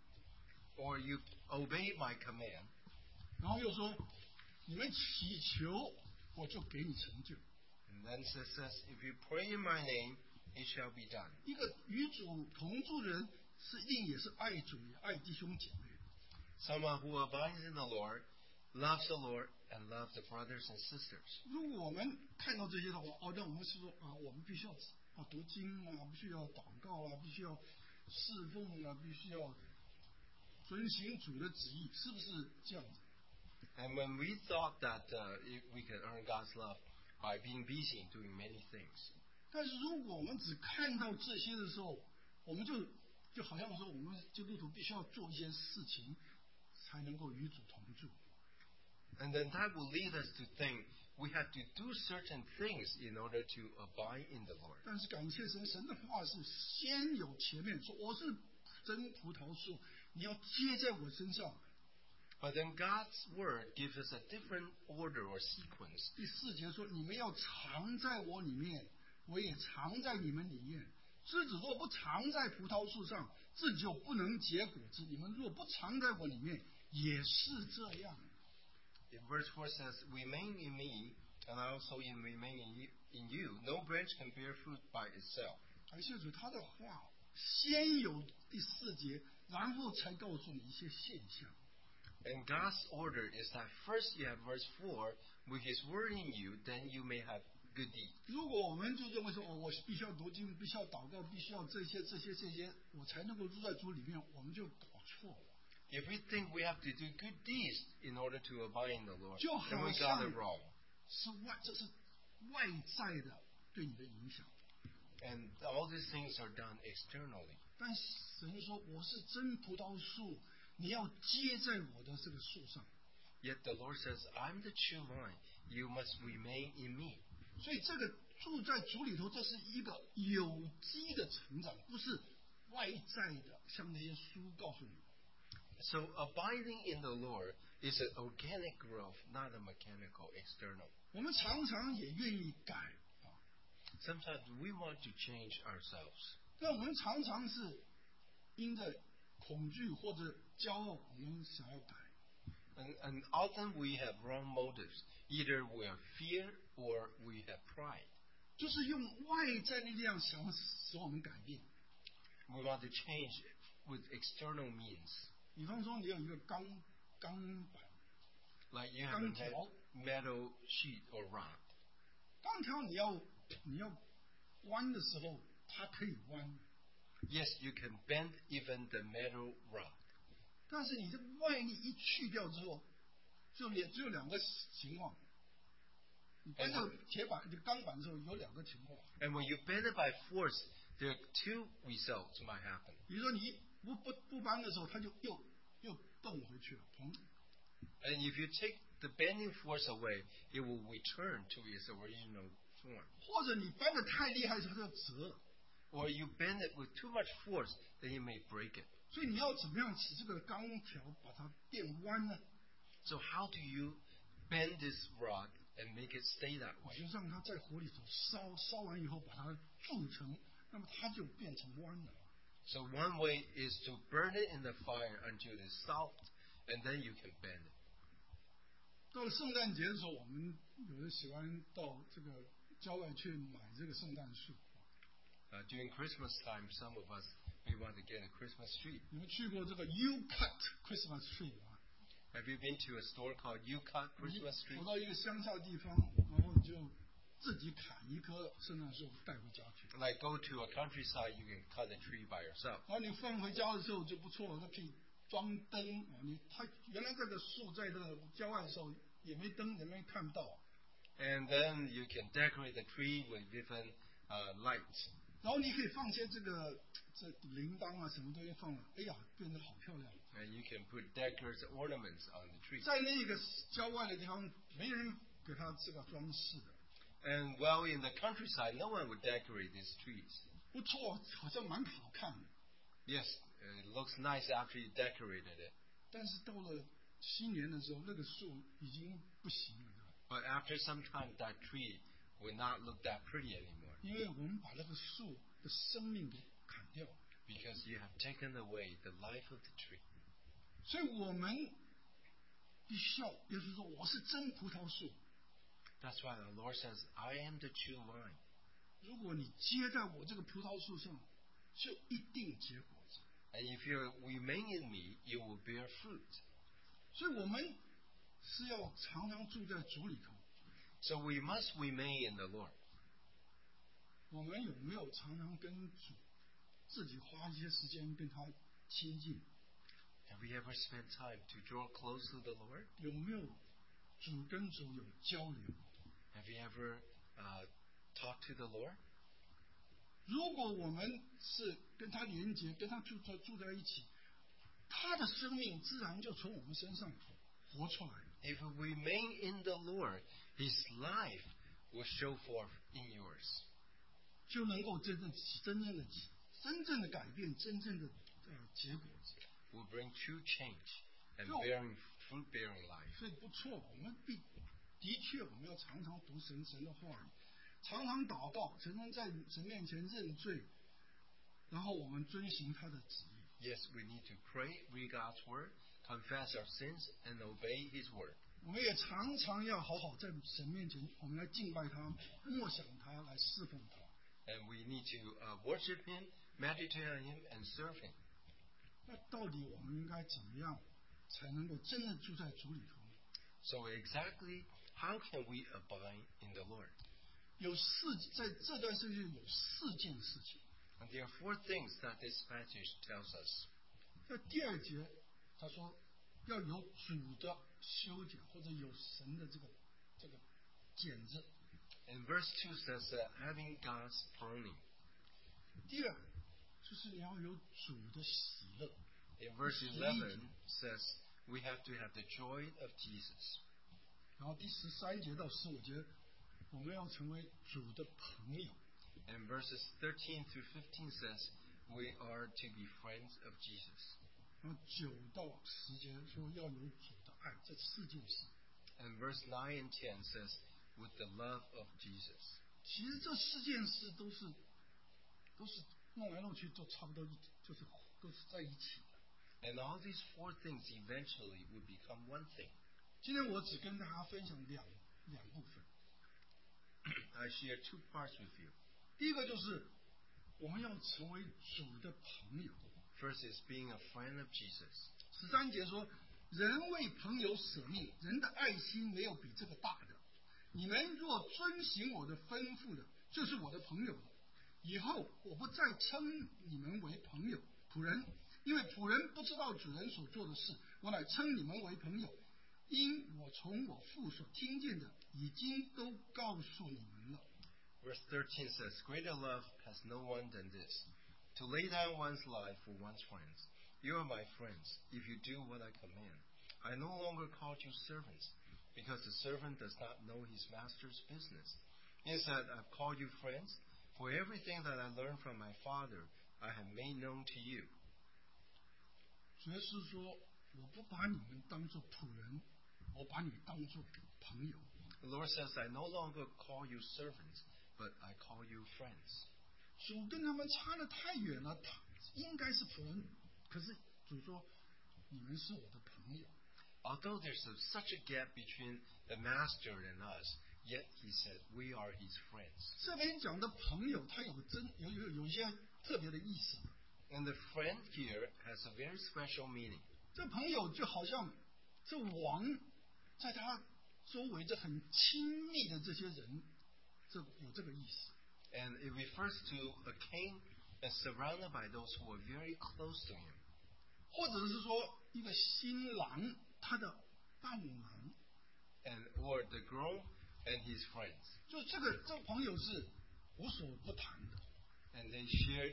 [SPEAKER 2] Or you obey my command.
[SPEAKER 1] 然后又说：“你们祈求，我就给你成就。”
[SPEAKER 2] And then it says, If you pray in my name, it shall be done.
[SPEAKER 1] 一个与主同住的人，一定也是爱主也爱弟兄姐妹。
[SPEAKER 2] Someone who abides in the Lord, loves the Lord, and loves the brothers and sisters.
[SPEAKER 1] 如果我们看到这些的话，那我们是说我们必须要读经啊，必须要祷告啊，必须要侍奉啊，必须要遵行主的旨意，是不是这样子？
[SPEAKER 2] And when we thought that if we could earn God's love by being busy and doing many things,
[SPEAKER 1] 但是如果我们只看到这些的时候，我们就好像说，我们基督徒必须要做一些事情，才能够与主同住。
[SPEAKER 2] and then that will lead us to think we have to do certain things in order to abide in the Lord.
[SPEAKER 1] 但是感谢神，神的话是先有前面说我是真葡萄树，你要接在我身上。
[SPEAKER 2] But then God's word gives us a different order or sequence.
[SPEAKER 1] 第4节说：“你们要藏在我里面，我也藏在你们里面。枝子若不藏在葡萄树上，自己就不能结果子。你们若不藏在我里面，也是这样。”
[SPEAKER 2] In verse 4 says, Remain in me, and I also remain in you. No branch can bear fruit by itself.
[SPEAKER 1] 感谢主，他的话先有第4节，然后才告诉你一些现象。
[SPEAKER 2] And God's order is that first you have verse 4, with His word in you, then you may have good deeds.
[SPEAKER 1] 如果我们就认为说，我必须要读经，必须要祷告，必须要这些，我才能够住在主里面，我们就搞错了。
[SPEAKER 2] If we think we have to do good deeds in order to abide in the Lord,
[SPEAKER 1] 就
[SPEAKER 2] then
[SPEAKER 1] 好
[SPEAKER 2] we
[SPEAKER 1] 像
[SPEAKER 2] got it wrong.
[SPEAKER 1] 这是外在的对你的影响。
[SPEAKER 2] And all these things are done externally.
[SPEAKER 1] 但神说我是真葡萄树，你要结在我的这个树上。
[SPEAKER 2] Yet the Lord says, I'm the true vine. You must remain in me.
[SPEAKER 1] 所以这个住在主里头，这是一个有机的成长，不是外在的，像那些书告诉你。
[SPEAKER 2] So abiding in the Lord is an organic growth, not a mechanical external.
[SPEAKER 1] 我们常常也愿意改啊，
[SPEAKER 2] Sometimes we want to change ourselves.
[SPEAKER 1] 但我们常常是因着恐惧或者骄傲，我们想要改。
[SPEAKER 2] And often we have wrong motives. Either we have fear or we have pride.
[SPEAKER 1] 就是用外在力量想使我们改变。
[SPEAKER 2] We want to change with external means.
[SPEAKER 1] 比方说，你有一个钢板，
[SPEAKER 2] Like you have a
[SPEAKER 1] 钢条，
[SPEAKER 2] metal sheet or rod.
[SPEAKER 1] 钢条你要弯的时候，它可以弯，
[SPEAKER 2] Yes, you can bend even the metal rod.
[SPEAKER 1] 但是你这外力一去掉之后，只有两个情况。你搬到铁板、钢板的时候，有两个情况。
[SPEAKER 2] And when you bend it by force, there are two results might happen.
[SPEAKER 1] 比如说你不搬的时候，它就又蹦回去了，砰。
[SPEAKER 2] And if you take the bending force away, it will return to its original form.
[SPEAKER 1] 或者你搬的太厉害的时候，它就折。
[SPEAKER 2] Or you bend it with too much force, then you may break it.
[SPEAKER 1] 所以你要怎么样使这个钢条把它变弯呢？
[SPEAKER 2] So how do you bend this rod and make it stay that
[SPEAKER 1] 我
[SPEAKER 2] way?
[SPEAKER 1] 就让它在火里头烧完以后，把它铸成，那么它就变成弯了。
[SPEAKER 2] So one way is to burn it in the fire until it's soft, and then you can bend it.
[SPEAKER 1] 到了圣诞节的时候，我们有人喜欢到这个郊外去买这个圣诞树。
[SPEAKER 2] During Christmas time, some of us may want to get a Christmas tree.
[SPEAKER 1] 你们去过这个 U-Cut Christmas tree 吗？
[SPEAKER 2] Have you been to a store called U-Cut Christmas tree?
[SPEAKER 1] 走到一个乡下地方，然后你就自己砍一棵圣诞树带回家去。
[SPEAKER 2] Like go to a countryside, you can cut a tree by yourself.
[SPEAKER 1] 然后你放回家的时候就不错了，它可以装灯啊。它原来这个树在这个郊外的时候也没灯，人们看不到。
[SPEAKER 2] And then you can decorate the tree with different lights.
[SPEAKER 1] 然后你可以放些这铃铛啊，什么东西放了，哎呀，变得好漂亮。
[SPEAKER 2] And you can put decorative ornaments on the tree.
[SPEAKER 1] 在那个郊外的地方，没人给它这个装饰的。
[SPEAKER 2] And while in the countryside, no one would decorate these trees.
[SPEAKER 1] 不错，好像蛮好看的。
[SPEAKER 2] Yes, it looks nice after you decorated it.
[SPEAKER 1] 但是到了新年的时候，那个树已经不行了，对吧？
[SPEAKER 2] But after some time, that tree will not look that pretty anymore.
[SPEAKER 1] 因为我们把那个树的生命给砍掉了。
[SPEAKER 2] Because you have taken away the life of the tree.
[SPEAKER 1] 所以我们必须要，也就是说，我是真葡萄树。
[SPEAKER 2] That's why the Lord says, I am the true vine.
[SPEAKER 1] 如果你结在我这个葡萄树上，就一定结果子。
[SPEAKER 2] And if you remain in me, you will bear fruit.
[SPEAKER 1] 所以我们是要常常住在主里头。
[SPEAKER 2] So we must remain in the Lord.
[SPEAKER 1] 我们有没有常常跟主自己花一些时间跟他亲近？
[SPEAKER 2] Have you ever spent time to draw close to the Lord?
[SPEAKER 1] 有没有主跟主有交流？
[SPEAKER 2] Have you ever talked to the Lord?
[SPEAKER 1] 如果我们是跟他连结，跟他住在一起，他的生命自然就从我们身上活出来了。
[SPEAKER 2] If we remain in the Lord, His life will show forth in yours.
[SPEAKER 1] 就能够真正的改变，真正的结果子。
[SPEAKER 2] Will bring true change and
[SPEAKER 1] So-
[SPEAKER 2] bearing fruit-bearing life.
[SPEAKER 1] 所以不错，我们的确我们要常常读神的话语，常常祷告，常常在神面前认罪，然后我们遵行他的旨意。
[SPEAKER 2] Yes, we need to pray, read God's word, confess our sins, and obey His word.
[SPEAKER 1] 我们也常常要好好在神面前，我们来敬拜他，默想他，来侍奉他。
[SPEAKER 2] And we need to worship Him, meditate on Him, and serve Him.
[SPEAKER 1] 那到底我们应该怎么样才能够真的住在主里头呢？
[SPEAKER 2] So exactly how can we abide in the Lord?
[SPEAKER 1] 在这段圣经有4件事情。
[SPEAKER 2] And there are 4 things that this passage tells us.
[SPEAKER 1] 在第2节，他说要有主的修剪，或者有神的这个剪子。
[SPEAKER 2] And verse 2 says that having God's pruning.
[SPEAKER 1] 第2就是你要有主的喜乐。
[SPEAKER 2] In verse 11 says we have to have the joy of Jesus.
[SPEAKER 1] 然后第13节到15节，我们要成为主的朋友。
[SPEAKER 2] And verses 13 through 15 says we are to be friends of Jesus.
[SPEAKER 1] 然后9到10节说要有主的爱，这4件事。
[SPEAKER 2] And verse 9 and 10 says with the love of Jesus.
[SPEAKER 1] 其实这4件事都是弄来弄去都差不多都是在一起的。
[SPEAKER 2] And all these 4 things eventually would become one thing.
[SPEAKER 1] 今天我只跟大家分享两部分。
[SPEAKER 2] I share 2 parts with you.
[SPEAKER 1] 第一个就是我们要成为主的朋友。
[SPEAKER 2] First is being a friend of Jesus.
[SPEAKER 1] 13节说，人为朋友舍命，人的爱心没有比这个大的。你们若遵行我的吩咐的，就是我的朋友了。以后我不再称你们为朋友仆人，因为仆人不知道主人所做的事，我乃称你们为朋友，因我从我父所听见的，已经都告诉你们了。
[SPEAKER 2] Verse 13 says, Greater love has no one than this, to lay down one's life for one's friends. You are my friends, if you do what I command. I no longer call you servants, because the servant does not know his master's business. Instead, I've called you friends, for everything that I learned from my Father, I have made known to you.
[SPEAKER 1] 主耶稣说，我不把你们当作仆人，我把你当作朋友。
[SPEAKER 2] The Lord says, I no longer call you servants, but I call you friends.
[SPEAKER 1] 主跟他们差得太远了，他应该是仆人，可是主说，你们是我的朋友。
[SPEAKER 2] Although there's such a gap between the master and us, yet he said, we are his friends.
[SPEAKER 1] 这边讲的朋友，他有一些特别的意思。
[SPEAKER 2] And the friend here has a very special meaning.
[SPEAKER 1] 这朋友就好像这王在他周围这很亲密的这些人，有这个意思。
[SPEAKER 2] And it refers to a king that's surrounded by those who are very close to him.
[SPEAKER 1] 或者是说一个新郎他的伴郎，
[SPEAKER 2] Or the groom and his friends.
[SPEAKER 1] 就这朋友是无所不谈的。
[SPEAKER 2] And they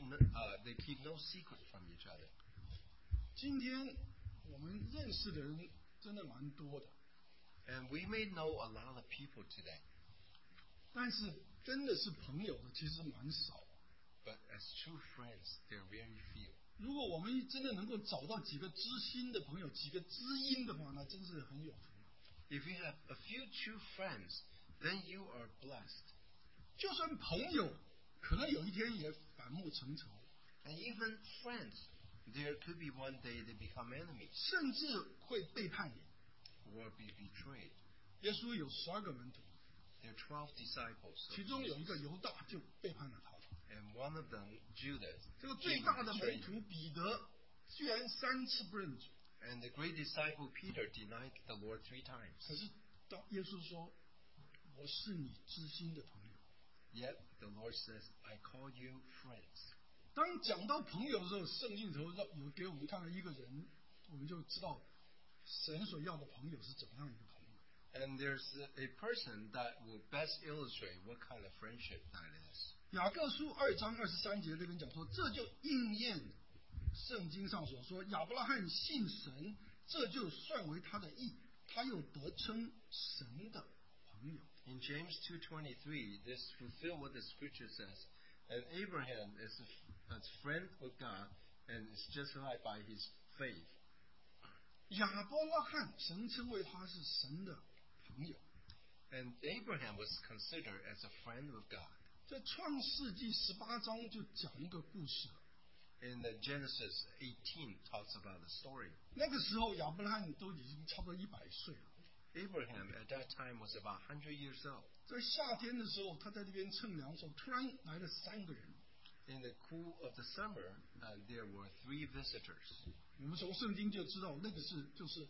[SPEAKER 2] they keep no secret from each other.
[SPEAKER 1] 今天我们认识的人真的蛮多的，
[SPEAKER 2] And we may know a lot of people today,
[SPEAKER 1] 但是真的是朋友的其实蛮少。
[SPEAKER 2] but as true friends, there are very few.
[SPEAKER 1] 如果我们真的能够找到几个知心的朋友，几个知音的话，那真是很有福。
[SPEAKER 2] If you have a few true friends, then you are blessed.
[SPEAKER 1] 就算朋友，可能有一天也反目成仇，
[SPEAKER 2] And even friends, there could be one day they become enemies
[SPEAKER 1] 甚至会背叛你。
[SPEAKER 2] or be betrayed.
[SPEAKER 1] 耶稣有12个门徒，
[SPEAKER 2] There are 12 disciples,
[SPEAKER 1] 其中有一个犹大就背叛了他。
[SPEAKER 2] and one of them, Judas,
[SPEAKER 1] 这个最
[SPEAKER 2] came
[SPEAKER 1] 大
[SPEAKER 2] and
[SPEAKER 1] 的门
[SPEAKER 2] betrayed
[SPEAKER 1] 徒
[SPEAKER 2] him.
[SPEAKER 1] 彼得，居然3次不认主。
[SPEAKER 2] And the great disciple Peter denied the Lord 3 times.
[SPEAKER 1] 可是当耶稣说：“我是你知心的朋友。”
[SPEAKER 2] Yet the Lord says, I call you friends.
[SPEAKER 1] 当讲到朋友的时候，圣经里头有给我们看到一个人，我们就知道神所要的朋友是怎么样一个朋友。
[SPEAKER 2] And there's a person that will best illustrate what kind of friendship that is.
[SPEAKER 1] 雅各书2章23节这边讲说，这就应验圣经上所说，亚伯拉罕信神，这就算为他的义，他又得称神的朋友。
[SPEAKER 2] In James 2:23, this fulfill what the scripture says. And Abraham is a friend with God and is justified by his faith.
[SPEAKER 1] 亚伯拉罕，神称为他是神的朋友。
[SPEAKER 2] And Abraham was considered as a friend with God.
[SPEAKER 1] 在创世纪18章就讲一个故事了。
[SPEAKER 2] In the Genesis 18 talks about the story.
[SPEAKER 1] 那个时候亚伯拉罕都已经差不多100岁了。
[SPEAKER 2] Abraham at that time was about 100 years old.
[SPEAKER 1] 在夏天的时候，他在那边乘凉的时候，突然来了3个人。
[SPEAKER 2] In the cool of the summer, there were 3 visitors.
[SPEAKER 1] 我们从圣经就知道，那个就是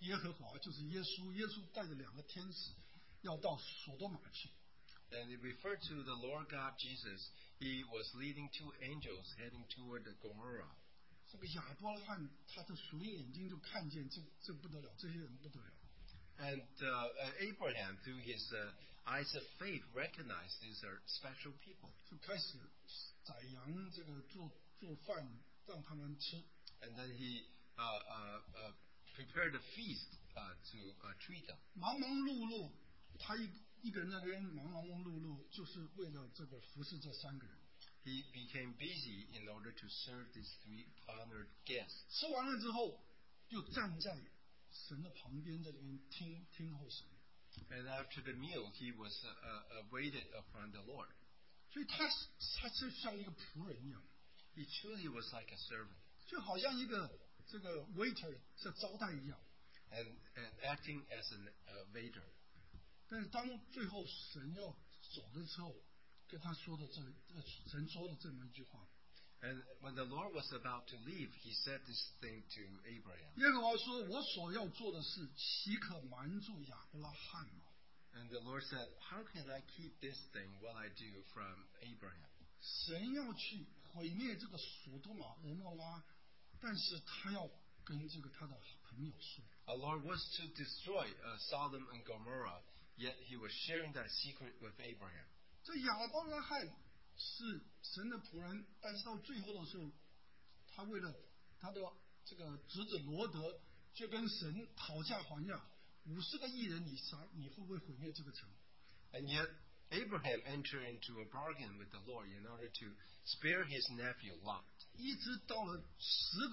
[SPEAKER 1] 耶和华就是耶稣，耶稣带着2个天使要到所多玛去。
[SPEAKER 2] And it referred to the Lord God Jesus. He was leading 2 angels heading toward the Gomorrah.
[SPEAKER 1] 这个亚伯拉罕他的属灵眼睛就看见这不得了，这些人不得了。
[SPEAKER 2] And Abraham, through his eyes of faith, recognized these are special people.
[SPEAKER 1] 就开始宰羊，这个做饭让他们吃。
[SPEAKER 2] And then he prepared a feast to treat them.
[SPEAKER 1] 忙忙碌碌，他一个人在那边忙忙碌碌，就是为了这个服侍这3个人。
[SPEAKER 2] He became busy in order to serve these 3 honored guests.
[SPEAKER 1] 吃完了之后，就站在神的旁边，在那边听候神。
[SPEAKER 2] And after the meal, he was waited upon the Lord.
[SPEAKER 1] 所以他就像一个仆人一样，
[SPEAKER 2] He truly was like a servant,
[SPEAKER 1] 就好像一个这个 waiter 在招待一样。
[SPEAKER 2] and acting as an waiter.
[SPEAKER 1] 但是当最后神要走的时候，跟他说的神说的这么一句话，
[SPEAKER 2] And when the Lord was about to leave, he said this thing to Abraham.
[SPEAKER 1] 耶和华说：“我所要做的事，岂可瞒住亚伯拉罕吗？”
[SPEAKER 2] And the Lord said, how can I keep this thing what I do from Abraham?
[SPEAKER 1] 神要去毁灭这个所多玛俄摩拉，但是他要跟这个他的朋友说。
[SPEAKER 2] Our Lord was to destroy Sodom and Gomorrah, yet he was sharing that secret with Abraham.
[SPEAKER 1] 这亚伯拉罕是神的仆人，但是到最后的时候，他为了他的这个侄子罗德，就跟神讨价还价，50个义人你会不会毁灭这个城？
[SPEAKER 2] And yet Abraham entered into a bargain with the Lord in order to spare his nephew Lot.
[SPEAKER 1] 一直到了10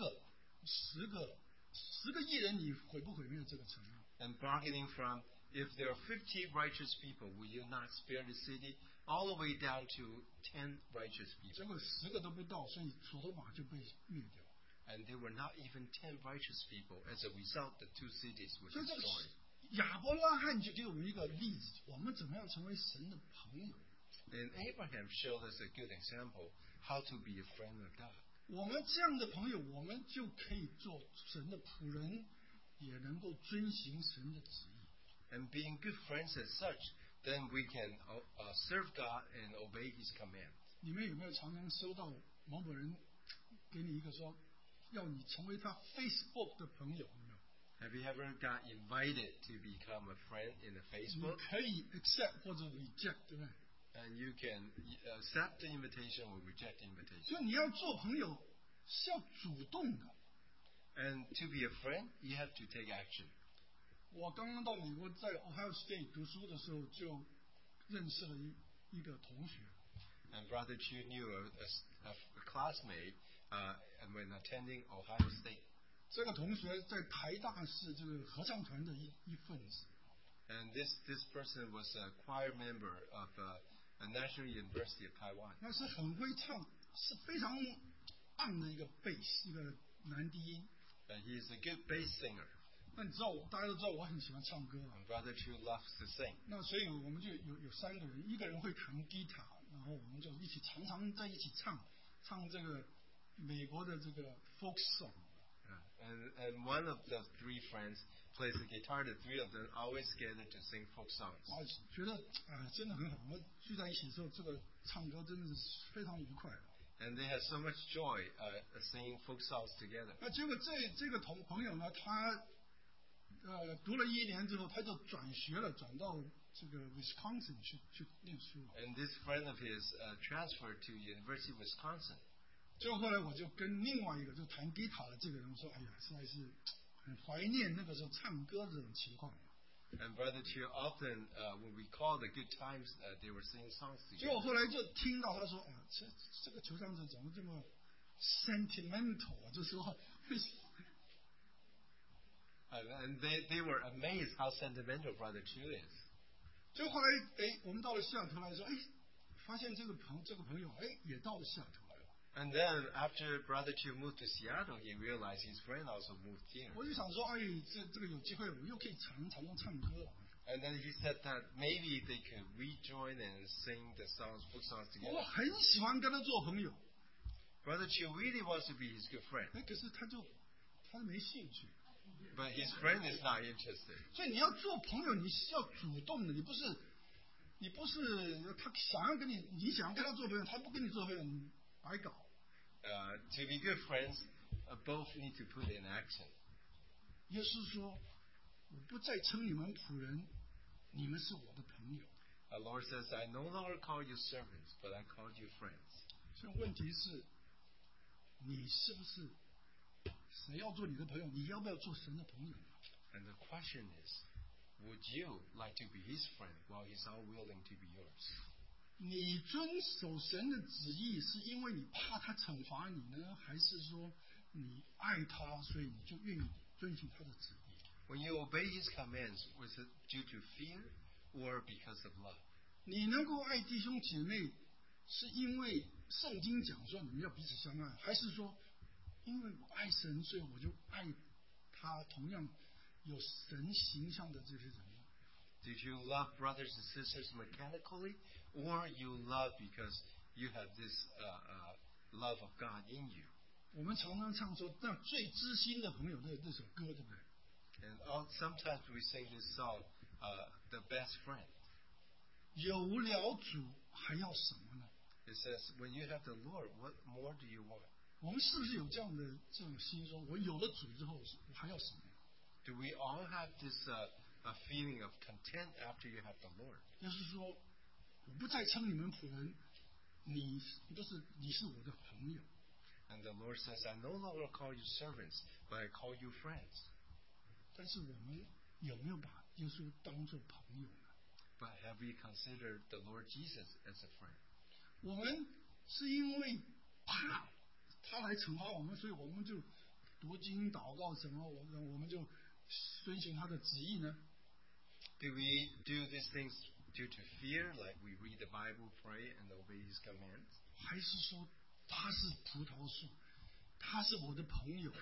[SPEAKER 1] 个义人，你毁不毁灭这个城？
[SPEAKER 2] And bargaining from, if there are 50 righteous people, will you not spare the city? All the way down to 10 righteous
[SPEAKER 1] 结
[SPEAKER 2] people.
[SPEAKER 1] 果10个都不到，所以所多玛就被灭掉。
[SPEAKER 2] And there were not even 10 righteous people. As a result, the 2 cities were
[SPEAKER 1] 所以这个
[SPEAKER 2] destroyed.
[SPEAKER 1] 亚伯拉罕就给我们一个例子，我们怎么样成为神的朋友？
[SPEAKER 2] And Abraham showed us a good example how to be a friend of God.
[SPEAKER 1] 我们这样的朋友，我们就可以做神的仆人，也能够遵行神的旨意。
[SPEAKER 2] And being good friends as such, then we can serve God and obey His command.
[SPEAKER 1] 你们有没有常常收到某某人给你一个说，要你成为他 Facebook 的朋友？有没有？
[SPEAKER 2] Have you ever got invited to become a friend in the
[SPEAKER 1] 你
[SPEAKER 2] Facebook?
[SPEAKER 1] 可以 accept 或者 reject， 对不对？
[SPEAKER 2] And you can accept the invitation or reject the invitation.
[SPEAKER 1] 就你要做朋友是要主动的。
[SPEAKER 2] And to be a friend, you have to take action.
[SPEAKER 1] 我刚刚到美国，在 Ohio State 读书的时候，就认识了一个同学。
[SPEAKER 2] And Brother Chu knew a classmate when attending Ohio State.
[SPEAKER 1] 这个同学在台大是这个合唱团的一份子。
[SPEAKER 2] And this person was a choir member of National University of Taiwan.
[SPEAKER 1] 那是很会唱，是非常棒的一个贝斯，一个男低音。
[SPEAKER 2] And he is a good bass singer.
[SPEAKER 1] 那你知道，大家都知道我很喜欢唱歌啊。
[SPEAKER 2] And Brother Chu loves to sing.
[SPEAKER 1] 那所以我们就有3个人，一个人会弹吉他，然后我们就常常在一起唱这个美国的这个 folk song。
[SPEAKER 2] And one of the 3 friends plays the guitar. The 3 of them always gather to sing folk songs.
[SPEAKER 1] 我觉得真的很好，我们聚在一起的时候，这个唱歌真的是非常愉快的。
[SPEAKER 2] And they have so much joy singing folk songs together.
[SPEAKER 1] 那结果这个朋友呢，他读了1年之后，他就转学了，转到这个 Wisconsin 去念书了。
[SPEAKER 2] And this friend of his transferred to University of Wisconsin.
[SPEAKER 1] 结果后来我就跟另外一个就弹吉他的这个人说：“哎呀，实在是很怀念那个时候唱歌这种情况。”
[SPEAKER 2] And Brother Chu often would recall the good times they were singing songs
[SPEAKER 1] 结果
[SPEAKER 2] together.
[SPEAKER 1] 后来就听到他说：“这个球场者怎么这么 sentimental 啊？”就说
[SPEAKER 2] And they were amazed how sentimental Brother Chu is.
[SPEAKER 1] 结果后来我们到了西雅图来说，发现这个朋友也到了西雅图来了。
[SPEAKER 2] And then after Brother Chu moved to Seattle, he realized his friend also moved here.
[SPEAKER 1] 我就想说，这个有机会，我们又可以常常唱歌了。
[SPEAKER 2] And then he said that maybe they could rejoin and sing the songs, folk songs
[SPEAKER 1] 我
[SPEAKER 2] together.
[SPEAKER 1] 很喜欢跟他做朋友，
[SPEAKER 2] Brother Chu really wants to be his good friend,
[SPEAKER 1] 可是他没兴趣。
[SPEAKER 2] But his friend is not interested.
[SPEAKER 1] 所以你要做朋友，你是要主动的，你不是他想要跟你想要跟他做朋友，他不跟你做朋友，你白搞。
[SPEAKER 2] To be good friends, both need to put in action.
[SPEAKER 1] 耶稣说：“我不再称你们仆人，你们是我的朋友。”
[SPEAKER 2] The Lord says, I no longer call you servants, but I called you friends.
[SPEAKER 1] 所以问题是，你是不是谁要做你的朋友？你要不要做神的朋友？
[SPEAKER 2] And the question is, would you like to be his friend while he's not willing to be yours?
[SPEAKER 1] 你遵守神的旨意，是因为你怕他惩罚你呢，还是说你爱他，所以你就愿意遵循他的旨意？
[SPEAKER 2] When you obey his commands, was it due to fear or because of love?
[SPEAKER 1] 你能够爱弟兄姐妹，是因为圣经讲说你们要彼此相爱，还是说因为我爱神，所以我就爱他同样有神形象的这些人呢？
[SPEAKER 2] Did you love brothers and sisters mechanically, or you love because you have this love of God in you?
[SPEAKER 1] 我们常常唱说那最知心的朋友的这首歌，对不对？
[SPEAKER 2] And sometimes we sing this song, The Best Friend.
[SPEAKER 1] 有了主还要什么呢？
[SPEAKER 2] It says, when you have the Lord, what more do you want?
[SPEAKER 1] 我们是不是有这种心说，我有了主之后，我还要什么？
[SPEAKER 2] Do we all have this a feeling of content after you have the Lord?
[SPEAKER 1] 就是说，我不再称你们仆人，你是我的朋友。
[SPEAKER 2] And the Lord says, I no longer call you servants, but I call you friends.
[SPEAKER 1] 但是我们有没有把耶稣当作朋友呢？
[SPEAKER 2] But have we considered the Lord Jesus as a friend?
[SPEAKER 1] 我们是因为怕他来惩罚我们，所以我们就读经祷告什么，我们就遵循他的旨意呢？
[SPEAKER 2] Do we do these things due to fear, like we read the Bible, pray, and obey his commands?
[SPEAKER 1] 还是说他是葡萄树，他是我的朋友？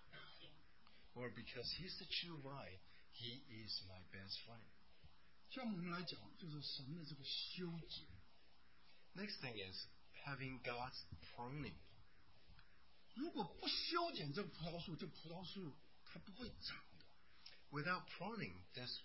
[SPEAKER 2] Or because he's the true vine, he is my best friend?
[SPEAKER 1] 像我们来讲，就是神的这个修剪。
[SPEAKER 2] Next thing is having God's pruning.
[SPEAKER 1] 如果不修剪这个葡萄树，这葡萄树它不会长的。
[SPEAKER 2] Without pruning, this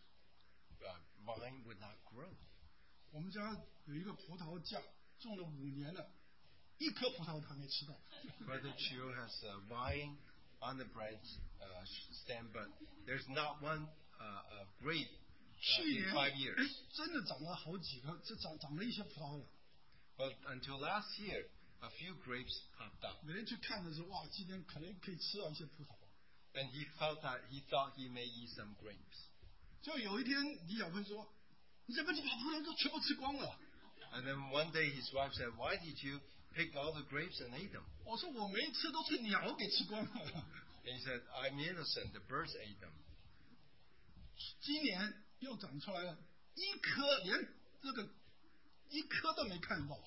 [SPEAKER 2] vine would not grow.
[SPEAKER 1] 我们家有一个葡萄架，种了5年了，一颗葡萄他没吃到。
[SPEAKER 2] Brother Chiu has a vine on the branch stem, but there's not one grape
[SPEAKER 1] 去
[SPEAKER 2] in
[SPEAKER 1] 年
[SPEAKER 2] 5 years.
[SPEAKER 1] 哎，真的长了好几个，这长了一些葡萄了。
[SPEAKER 2] But until last year, a few grapes popped up.
[SPEAKER 1] 每天去看的时候，哇，今天可能可以吃到一些葡萄。
[SPEAKER 2] And he thought he may eat some grapes.
[SPEAKER 1] 就有一天，李小芬说：“你怎么就把葡萄都全部吃光了
[SPEAKER 2] And then one day his wife said, why did you pick all the grapes and eat them?？”
[SPEAKER 1] 我说：“我没吃，都是鸟给吃光了。
[SPEAKER 2] And he said, I'm innocent, the birds ate them. ”
[SPEAKER 1] 今年又长出来了，一颗连这个一颗都没看到，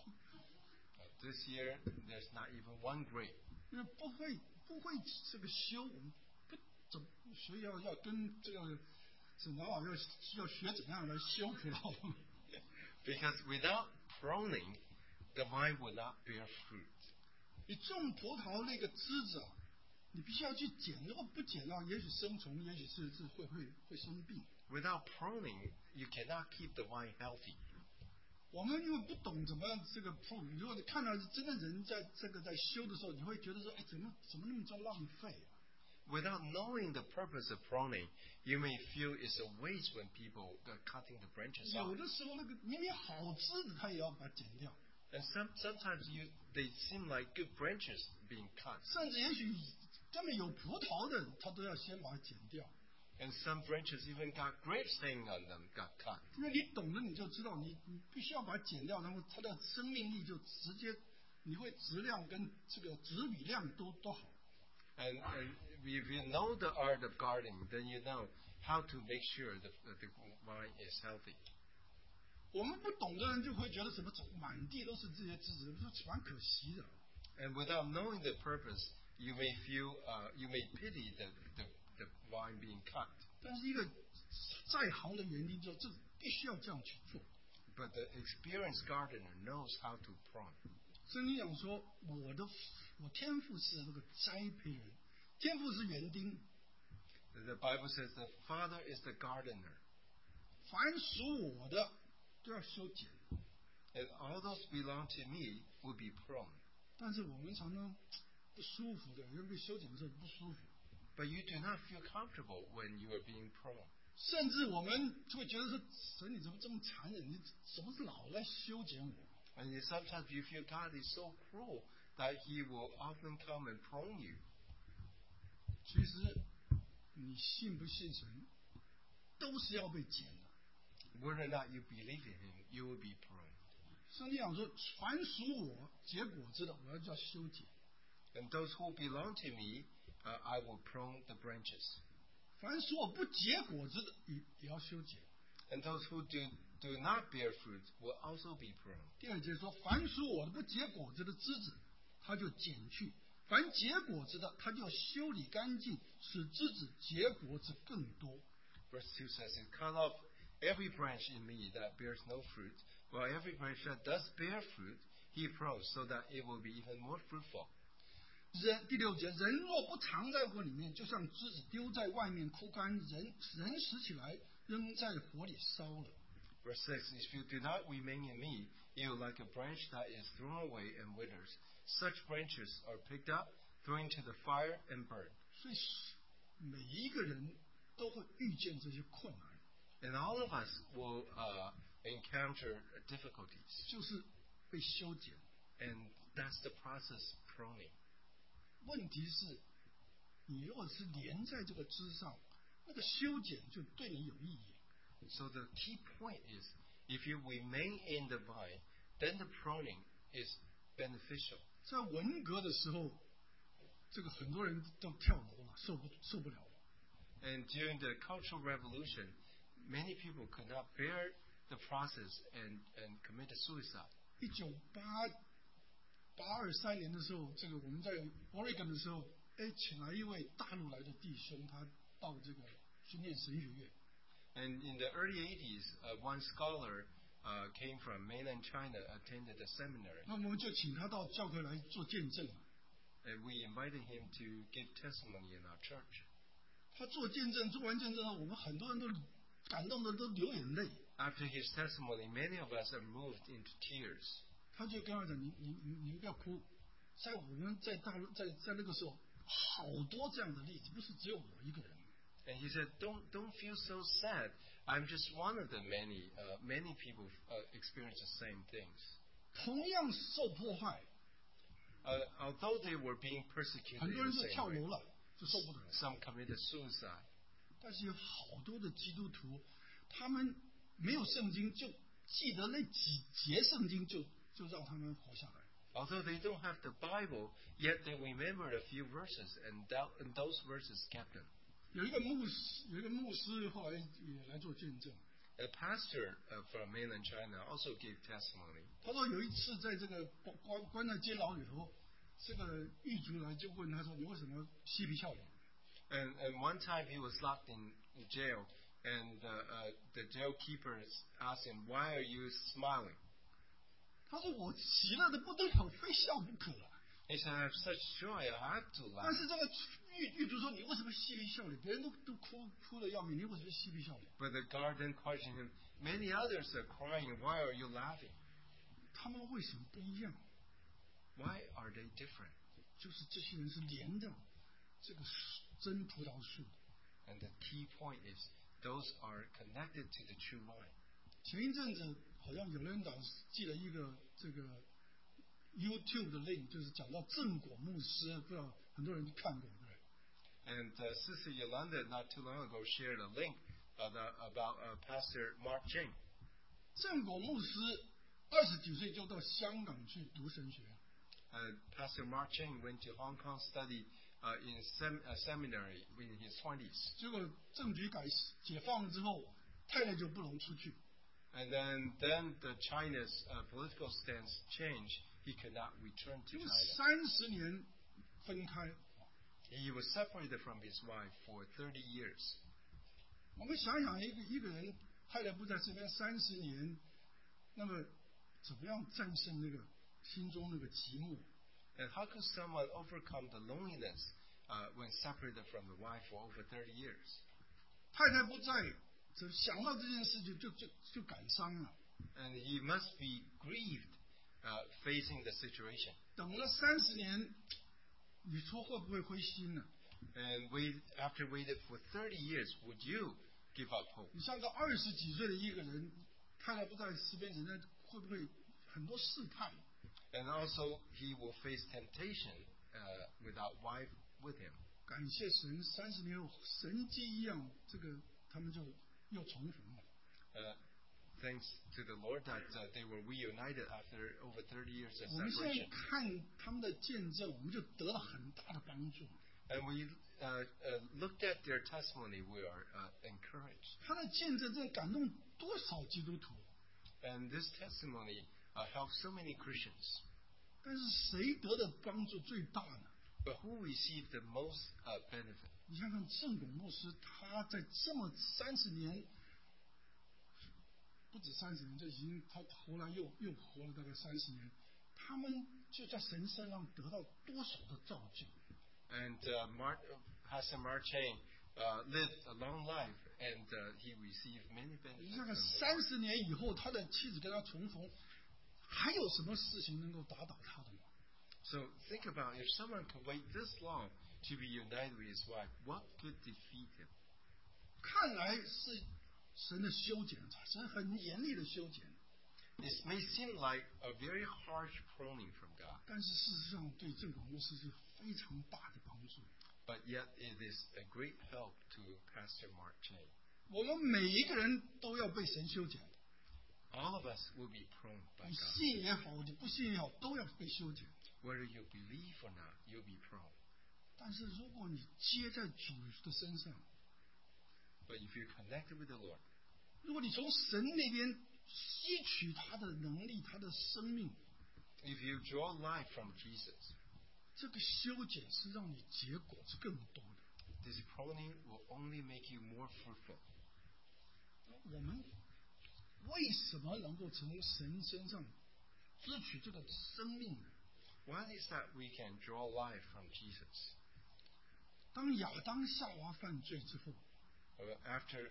[SPEAKER 2] This year, there's not even one grape.
[SPEAKER 1] 因为不会这个修，我们不怎，所以要跟这个沈长老要学怎样来修葡萄。
[SPEAKER 2] Because without pruning, the vine will not bear fruit.
[SPEAKER 1] 你种葡萄那个枝子啊，你必须要去剪，如果不剪的话，也许生虫，也许是会生病。
[SPEAKER 2] Without pruning, you cannot keep the vine healthy.
[SPEAKER 1] 我们因为不懂怎么这个 prune， 如果你看到真的人在修的时候，你会觉得说，哎，怎么那么叫浪费啊？
[SPEAKER 2] Without knowing the purpose of pruning, you may feel it's a waste when people are cutting the branches
[SPEAKER 1] 有
[SPEAKER 2] off.
[SPEAKER 1] 的时候那个明明好枝子，他也要把它剪掉，
[SPEAKER 2] And sometimes they seem like good branches being cut.
[SPEAKER 1] 甚至也许根本有葡萄的，他都要先把它剪掉。
[SPEAKER 2] And some branches even got grapes hanging on them, got cut.
[SPEAKER 1] 因为你懂了，你就知道你必须要把它剪掉，然后它的生命力就直接，你会质量跟这个质比量都好。
[SPEAKER 2] And if you know the art of gardening, then you know how to make sure that the vine is healthy.
[SPEAKER 1] 我们不懂的人就会觉得什么满地都是这些枝子，蛮可惜的。
[SPEAKER 2] And without knowing the purpose, you may pity the vine being cut.
[SPEAKER 1] 但是一个在行的园丁就这必须要这样去做。
[SPEAKER 2] But the experienced gardener knows how to prune.
[SPEAKER 1] 圣经讲说，我天父是那个栽培人，天父是园丁。
[SPEAKER 2] The Bible says the Father is the gardener,
[SPEAKER 1] 凡属我的都要修剪。
[SPEAKER 2] and all those belong to me will be pruned.
[SPEAKER 1] 但是我们常常不舒服的，因为被修剪的时候不舒服，
[SPEAKER 2] But you do not feel comfortable when you are being pruned.
[SPEAKER 1] 甚至我们会觉得说：“神，你怎么这么残忍？你怎么老来修剪我？”
[SPEAKER 2] And sometimes you feel God is so cruel that He will often come and prune you.
[SPEAKER 1] 其实，你信不信神，都是要被剪的。
[SPEAKER 2] Whether or not you believe in Him, you will be pruned.
[SPEAKER 1] 圣经讲说：“凡属我结果子的，我要叫修剪；
[SPEAKER 2] And those who belong to me, I will prune the branches.
[SPEAKER 1] 凡属我不结果子的，也要修剪。”
[SPEAKER 2] And those who do not bear fruit will also be pruned.
[SPEAKER 1] 第二节说：“凡属我的不结果子的枝子，他就剪去；凡结果子的，他就修理干净，使枝子结果子更多。”
[SPEAKER 2] Verse 2 says, "And cut off every branch in me that bears no fruit, while every branch that does bear fruit, He prunes, so that it will be even more fruitful."
[SPEAKER 1] 第六节，人若不藏在火里面，就像枝子丢在外面枯干，人拾起来扔在火里烧了。
[SPEAKER 2] Verse 6, "If you do not remain in me, you are like a branch that is thrown away and withers. Such branches are picked up, thrown into the fire, and burned."
[SPEAKER 1] 所以每一个人都会遇见这些困难，
[SPEAKER 2] And all of us will encounter difficulties.
[SPEAKER 1] 就是被修剪。
[SPEAKER 2] And that's the process of pruning.
[SPEAKER 1] 问题是，你如果是连在这个枝上，那个修剪就对你有意义。
[SPEAKER 2] So the key point is, if you remain in the vine, then the pruning is beneficial.
[SPEAKER 1] 在文革的时候，这个很多人都跳楼了，受不了了。
[SPEAKER 2] And during the Cultural Revolution, many people could not bear the process and committed suicide.
[SPEAKER 1] 1983年的时候，这个我们在 Oregon 的时候，请来一位大陆来的弟兄，他到这个去念神学院。
[SPEAKER 2] And in the early 80s, one scholar came from mainland China, attended a seminary,
[SPEAKER 1] 那我们就请他到教会来做见证。
[SPEAKER 2] and we invited him to give testimony in our church.
[SPEAKER 1] 他做见证，做完见证后，我们很多人都感动的都流眼泪。
[SPEAKER 2] After his testimony, many of us are moved into tears.
[SPEAKER 1] 他就跟他讲：“你不要哭，在我们在大陆在那个时候，好多这样的例子，不是只有我一个人。”
[SPEAKER 2] And he said, "Don't feel so sad. I'm just one of the many. Many people experience the same things.
[SPEAKER 1] 同样受迫害，
[SPEAKER 2] Although they were being persecuted
[SPEAKER 1] 很
[SPEAKER 2] in
[SPEAKER 1] 多人
[SPEAKER 2] the
[SPEAKER 1] 就
[SPEAKER 2] same
[SPEAKER 1] 跳
[SPEAKER 2] way,
[SPEAKER 1] 楼了，就受不了。
[SPEAKER 2] some committed suicide.
[SPEAKER 1] 但是有好多的基督徒，他们没有圣经，就记得那几节圣经就让他们活下来。
[SPEAKER 2] Although they don't have the Bible, yet they remembered a few verses, and those verses kept them.
[SPEAKER 1] 有一个牧师后来也来做见证。
[SPEAKER 2] A pastor from mainland China also gave testimony.
[SPEAKER 1] 他说有一次在这个关在监牢里头，这个狱卒来就问他说：“你为什么嬉皮笑脸？”
[SPEAKER 2] And one time he was locked in jail, and the jail keepers asked him, "Why are you smiling?"
[SPEAKER 1] 他说：“我喜乐的不得了，非笑不可。”
[SPEAKER 2] He said, "I have such joy, I have to
[SPEAKER 1] 但
[SPEAKER 2] laugh."
[SPEAKER 1] 是这个狱卒说：“你为什么嬉皮笑脸？别人都哭得要命，你为什么嬉皮笑脸
[SPEAKER 2] But the guard then questioned him, "Many others are crying. Why are you laughing?"
[SPEAKER 1] 他们为什么不一样？
[SPEAKER 2] Why are they different?
[SPEAKER 1] 就是这些人是连着这个真葡萄树的。
[SPEAKER 2] And the key point is, those are connected to the true vine.
[SPEAKER 1] 前一阵子好像有人寄了一个这个 YouTube 的 link， 就是讲到正果牧师，不知道很多人看过对。
[SPEAKER 2] And Sister Yolanda not too long ago shared a link about Pastor Mark Ching.
[SPEAKER 1] 正果牧师20几岁就到香港去读神学，
[SPEAKER 2] Pastor Mark Ching went to Hong Kong study in a seminary in his 20s.
[SPEAKER 1] 结果政局解放之后，太太就不能出去。
[SPEAKER 2] And then the China's political stance changed. He could not return to
[SPEAKER 1] 因为
[SPEAKER 2] China.
[SPEAKER 1] 30年分开，
[SPEAKER 2] He was separated from his wife for 30 years.
[SPEAKER 1] 我们想想一个人太太不在身边30年，那么怎么样战胜那个心中那个寂寞？
[SPEAKER 2] And how could someone overcome the loneliness when separated from the wife for over 30 years.
[SPEAKER 1] 太太不在，想到这件事就感伤了。
[SPEAKER 2] And he must be grieved facing the situation.
[SPEAKER 1] 等了30年，你说会不会灰心呢？
[SPEAKER 2] And after waited for 30 years, would you give up hope?
[SPEAKER 1] 你像个20几岁的一个人，太太不在身边，人家会不会很多试探？
[SPEAKER 2] And also, he will face temptation without wife with him.
[SPEAKER 1] 感谢神，30年后神迹一样，他们就又重逢了。
[SPEAKER 2] Thanks to the Lord that they were reunited after over 30 years of
[SPEAKER 1] 我们现在
[SPEAKER 2] separation.
[SPEAKER 1] 看他们的见证，我们就得了很大的帮助。
[SPEAKER 2] And we looked at their testimony, we are encouraged.
[SPEAKER 1] 他的见证真的感动多少基督徒？
[SPEAKER 2] And this testimony helped so many Christians.
[SPEAKER 1] 但是谁得的帮助最大呢？
[SPEAKER 2] But who received the most benefit?
[SPEAKER 1] 你看看郑拱牧师，他在这么30年，不止30年，这已经他后来又活了大概30年，他们就在神身上得到多少的造就？
[SPEAKER 2] And Pastor Mark Chain lived a long life, and he received many
[SPEAKER 1] 你
[SPEAKER 2] benefits
[SPEAKER 1] 看看
[SPEAKER 2] from the Lord.
[SPEAKER 1] 30年以后，他的妻子跟他重逢，还有什么事情能够打倒他的吗？
[SPEAKER 2] So think about if someone could wait this long to be united with his wife, what could defeat him?
[SPEAKER 1] 看来是神的修剪，神很严厉的修剪，
[SPEAKER 2] This may seem like a very harsh pruning from God,
[SPEAKER 1] 但是事实上对郑广牧师是非常大的帮助。
[SPEAKER 2] but yet it is a great help to Pastor Mark Chain.
[SPEAKER 1] 我们每一个人都要被神修剪，
[SPEAKER 2] All of us will be pruned by
[SPEAKER 1] 你
[SPEAKER 2] God.
[SPEAKER 1] 信也好，你不信也好，都要被修剪。
[SPEAKER 2] Whether you believe or not, you'll be pruned.
[SPEAKER 1] 但是如果你接在主的身上，
[SPEAKER 2] But if you're connected with the Lord,
[SPEAKER 1] 如果你从神那边吸取他的能力、他的生命，
[SPEAKER 2] if you draw life from Jesus,
[SPEAKER 1] 这个修剪是让你结果是更多的。
[SPEAKER 2] this pruning will only make you more fruitful.
[SPEAKER 1] 我们为什么能够从神身上支取这个生命呢？
[SPEAKER 2] Why is that we can draw life from Jesus?
[SPEAKER 1] 当亚当夏娃犯罪之后，
[SPEAKER 2] After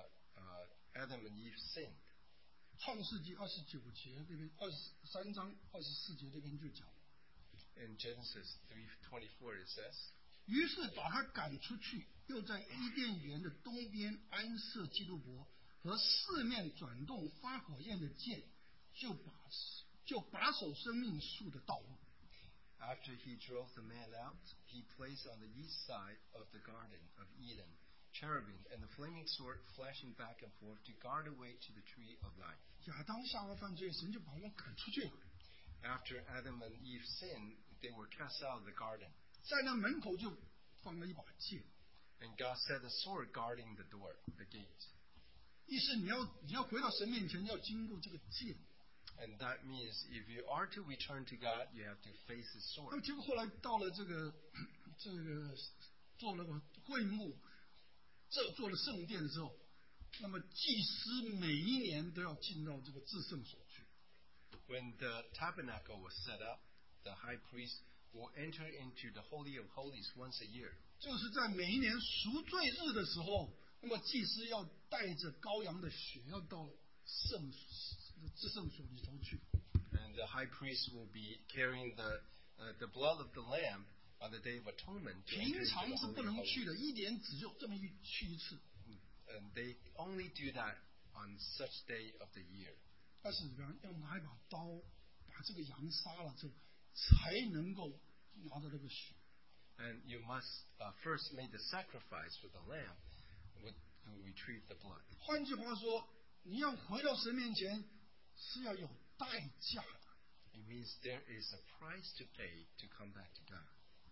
[SPEAKER 2] Adam and Eve sinned,
[SPEAKER 1] 创世纪29节这边23章24节这边就讲，
[SPEAKER 2] in Genesis 3:24 it says,
[SPEAKER 1] 于是把他赶出去，又在伊甸园的东边安设基督伯和四面转动发火焰的剑，就把守生命树的道路。
[SPEAKER 2] After he drove the man out, he placed on the east side of the Garden of Eden cherubim and a flaming sword flashing back and forth to guard the way to the tree of life.
[SPEAKER 1] 亚当夏娃犯罪，神就把他们赶出去了，
[SPEAKER 2] After Adam and Eve sinned, they were cast out of the garden,
[SPEAKER 1] 在那门口就放了一把剑，
[SPEAKER 2] and God set a sword guarding the door, the gate.
[SPEAKER 1] 意思你要回到神面前，要经过这个剑。
[SPEAKER 2] And that means if you are to return to God, you have to face His
[SPEAKER 1] 那么
[SPEAKER 2] sword.
[SPEAKER 1] 结果后来到了这个做了个会幕，做了圣殿之后，那么祭司每一年都要进到这个至圣所去。
[SPEAKER 2] When the tabernacle was set up, the high priest will enter into the Holy of Holies once a year.
[SPEAKER 1] 就是在每一年赎罪日的时候，那么祭司要带着羔羊的血，要到至圣所里头去。
[SPEAKER 2] And the high priest will be carrying the blood of the lamb on the Day of Atonement to
[SPEAKER 1] 平
[SPEAKER 2] enter
[SPEAKER 1] 常
[SPEAKER 2] into
[SPEAKER 1] 是
[SPEAKER 2] the
[SPEAKER 1] 不
[SPEAKER 2] Holy of
[SPEAKER 1] 能去
[SPEAKER 2] Holies.
[SPEAKER 1] 的，一年只有这么去一次。
[SPEAKER 2] And they only do that on such day of the year.
[SPEAKER 1] 但是要拿一把刀，把这个羊杀了之后，才能够拿到那个血。
[SPEAKER 2] And you must first make the sacrifice for the lamb to retrieve the blood.
[SPEAKER 1] 换句话说，你要回到神面前，是要有代价的。
[SPEAKER 2] It means there is a price to pay to come back to God.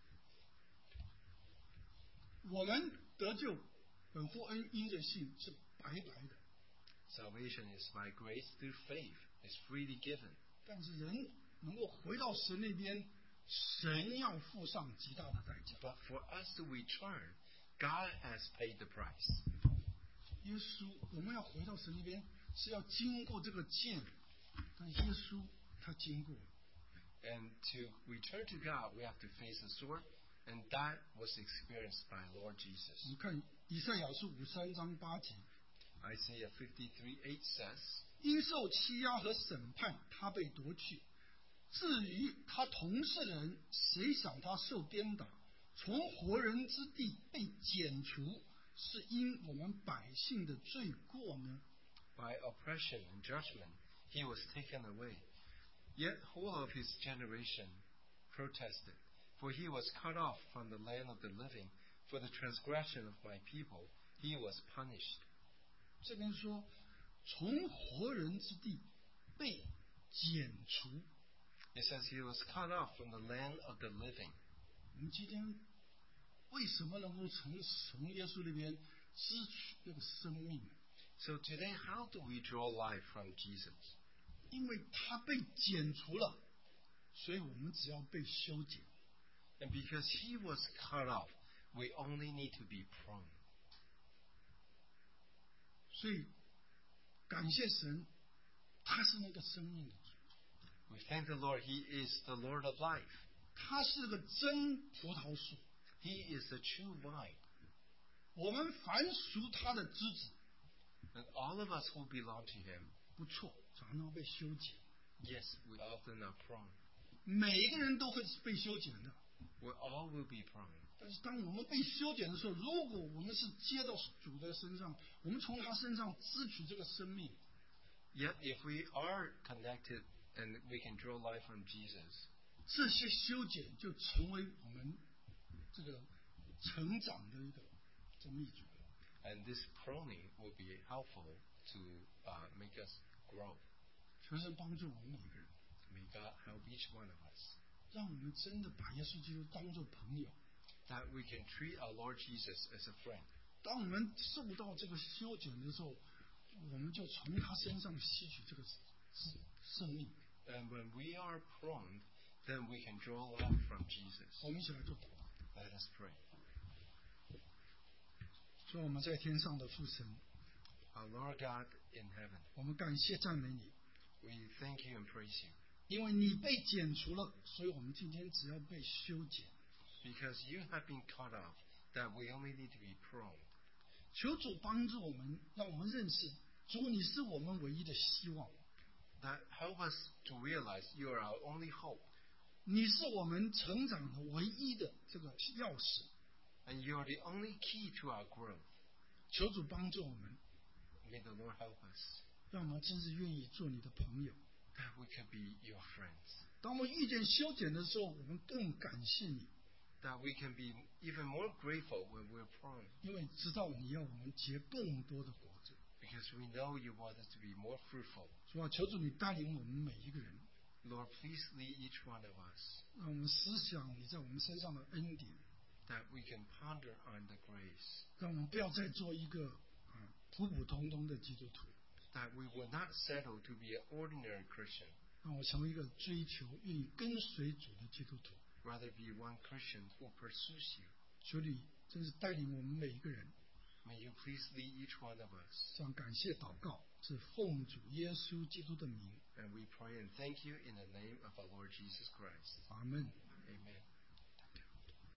[SPEAKER 1] 我们得救，本乎恩，因着信，是白白的。
[SPEAKER 2] Salvation is by grace through faith. It's freely given.
[SPEAKER 1] 但是人能够回到神那边，神要付上极大的代价。
[SPEAKER 2] But for us to return, God has paid the price.
[SPEAKER 1] 耶稣，我们要回到神那边，是要经过这个剑，但耶稣他经过了。
[SPEAKER 2] And to return to God, we have to face the sword. And that was experienced by Lord
[SPEAKER 1] 我
[SPEAKER 2] Jesus.
[SPEAKER 1] 们看以赛亚书53章8节，
[SPEAKER 2] Isaiah 53:8 says,
[SPEAKER 1] 因受欺压和审判，他被夺去。至于他同事的人，谁想他受鞭打，从活人之地被剪除，是因我们百姓的罪过呢？
[SPEAKER 2] By oppression and judgment he was taken away. Yet whole of his generation protested, for he was cut off from the land of the living. For the transgression of my people he was punished.
[SPEAKER 1] 这边说，从活人之地被剪除。
[SPEAKER 2] It says he was cut off from the land of the living.
[SPEAKER 1] 我们今天为什么能够从耶稣那边支取那个生命呢？
[SPEAKER 2] So today, how do we draw life from Jesus?
[SPEAKER 1] 因为他被剪除了，所以我们只要被修剪。
[SPEAKER 2] And because he was cut off, we only need to be prone.
[SPEAKER 1] 所以感谢神，他是那个生命的主，
[SPEAKER 2] We thank the Lord, he is the Lord of life.
[SPEAKER 1] 他是个真葡萄树。
[SPEAKER 2] He is the true vine.
[SPEAKER 1] 我们凡属他的枝子，
[SPEAKER 2] And all of us who belong to him,
[SPEAKER 1] 不错，常常被修剪。
[SPEAKER 2] yes, we often are prone.
[SPEAKER 1] 每一个人都会被修剪的。
[SPEAKER 2] We all will be prone.
[SPEAKER 1] 但是当我们被修剪的时候，如果我们是接到主的身上，我们从他身上支取这个生命，
[SPEAKER 2] Yet if we are connected and we can draw life from Jesus,
[SPEAKER 1] 这些修剪就成为我们这个成长的一个这么一种。
[SPEAKER 2] and this pruning will be helpful to make us grow.
[SPEAKER 1] 求神帮助我们每个人，
[SPEAKER 2] May God help each one of us,
[SPEAKER 1] 让我们真的把耶稣基督当作朋友。
[SPEAKER 2] that we can treat our Lord Jesus as a friend.
[SPEAKER 1] 当我们受到这个修剪的时候，我们就从他身上吸取这个生命。
[SPEAKER 2] And when we are pruned, then we can draw life from Jesus.
[SPEAKER 1] 我们一起来做祷告。
[SPEAKER 2] Let us pray.
[SPEAKER 1] 说我们在天上的父神，
[SPEAKER 2] Our Lord God in heaven,
[SPEAKER 1] 我们感谢赞美你，
[SPEAKER 2] we thank you and praise you,
[SPEAKER 1] 因为你被剪除了，所以我们今天只要被修剪。
[SPEAKER 2] because you have been cut off, that we only need to be pruned.
[SPEAKER 1] 求主帮助我们，让我们认识主，你是我们唯一的希望，
[SPEAKER 2] That help us to realize you are our only hope,
[SPEAKER 1] 你是我们成长的唯一的这个钥匙。
[SPEAKER 2] and you are the only key to our growth.
[SPEAKER 1] 求主帮助我们，
[SPEAKER 2] May the Lord help us,
[SPEAKER 1] 让我们真是愿意做你的朋友。
[SPEAKER 2] that we can be your friends,
[SPEAKER 1] 当我们遇见修剪的时候，我们更感谢你，
[SPEAKER 2] that we can be even more grateful when we're pruned,
[SPEAKER 1] 因为知道你要我们结更多的果子。
[SPEAKER 2] because we know you want us to be more fruitful.
[SPEAKER 1] 主啊，求主你带领我们每一个人，
[SPEAKER 2] Lord, please lead each one of us,
[SPEAKER 1] 让我们思想你在我们身上的恩典，
[SPEAKER 2] that we can ponder on the grace,
[SPEAKER 1] 让我们不要再做一个普普通通的基督徒，
[SPEAKER 2] that we will not settle to be an ordinary Christian,
[SPEAKER 1] 让我成为一个追求、愿意跟随主的基督徒。
[SPEAKER 2] rather be one Christian who pursues you.
[SPEAKER 1] 求你真是带领我们每一个人，
[SPEAKER 2] May you please lead each one of us.
[SPEAKER 1] 这样感谢祷告，是奉主耶稣基督的名，
[SPEAKER 2] And we pray and thank you in the name of our Lord Jesus Christ.
[SPEAKER 1] 阿门。
[SPEAKER 2] Amen.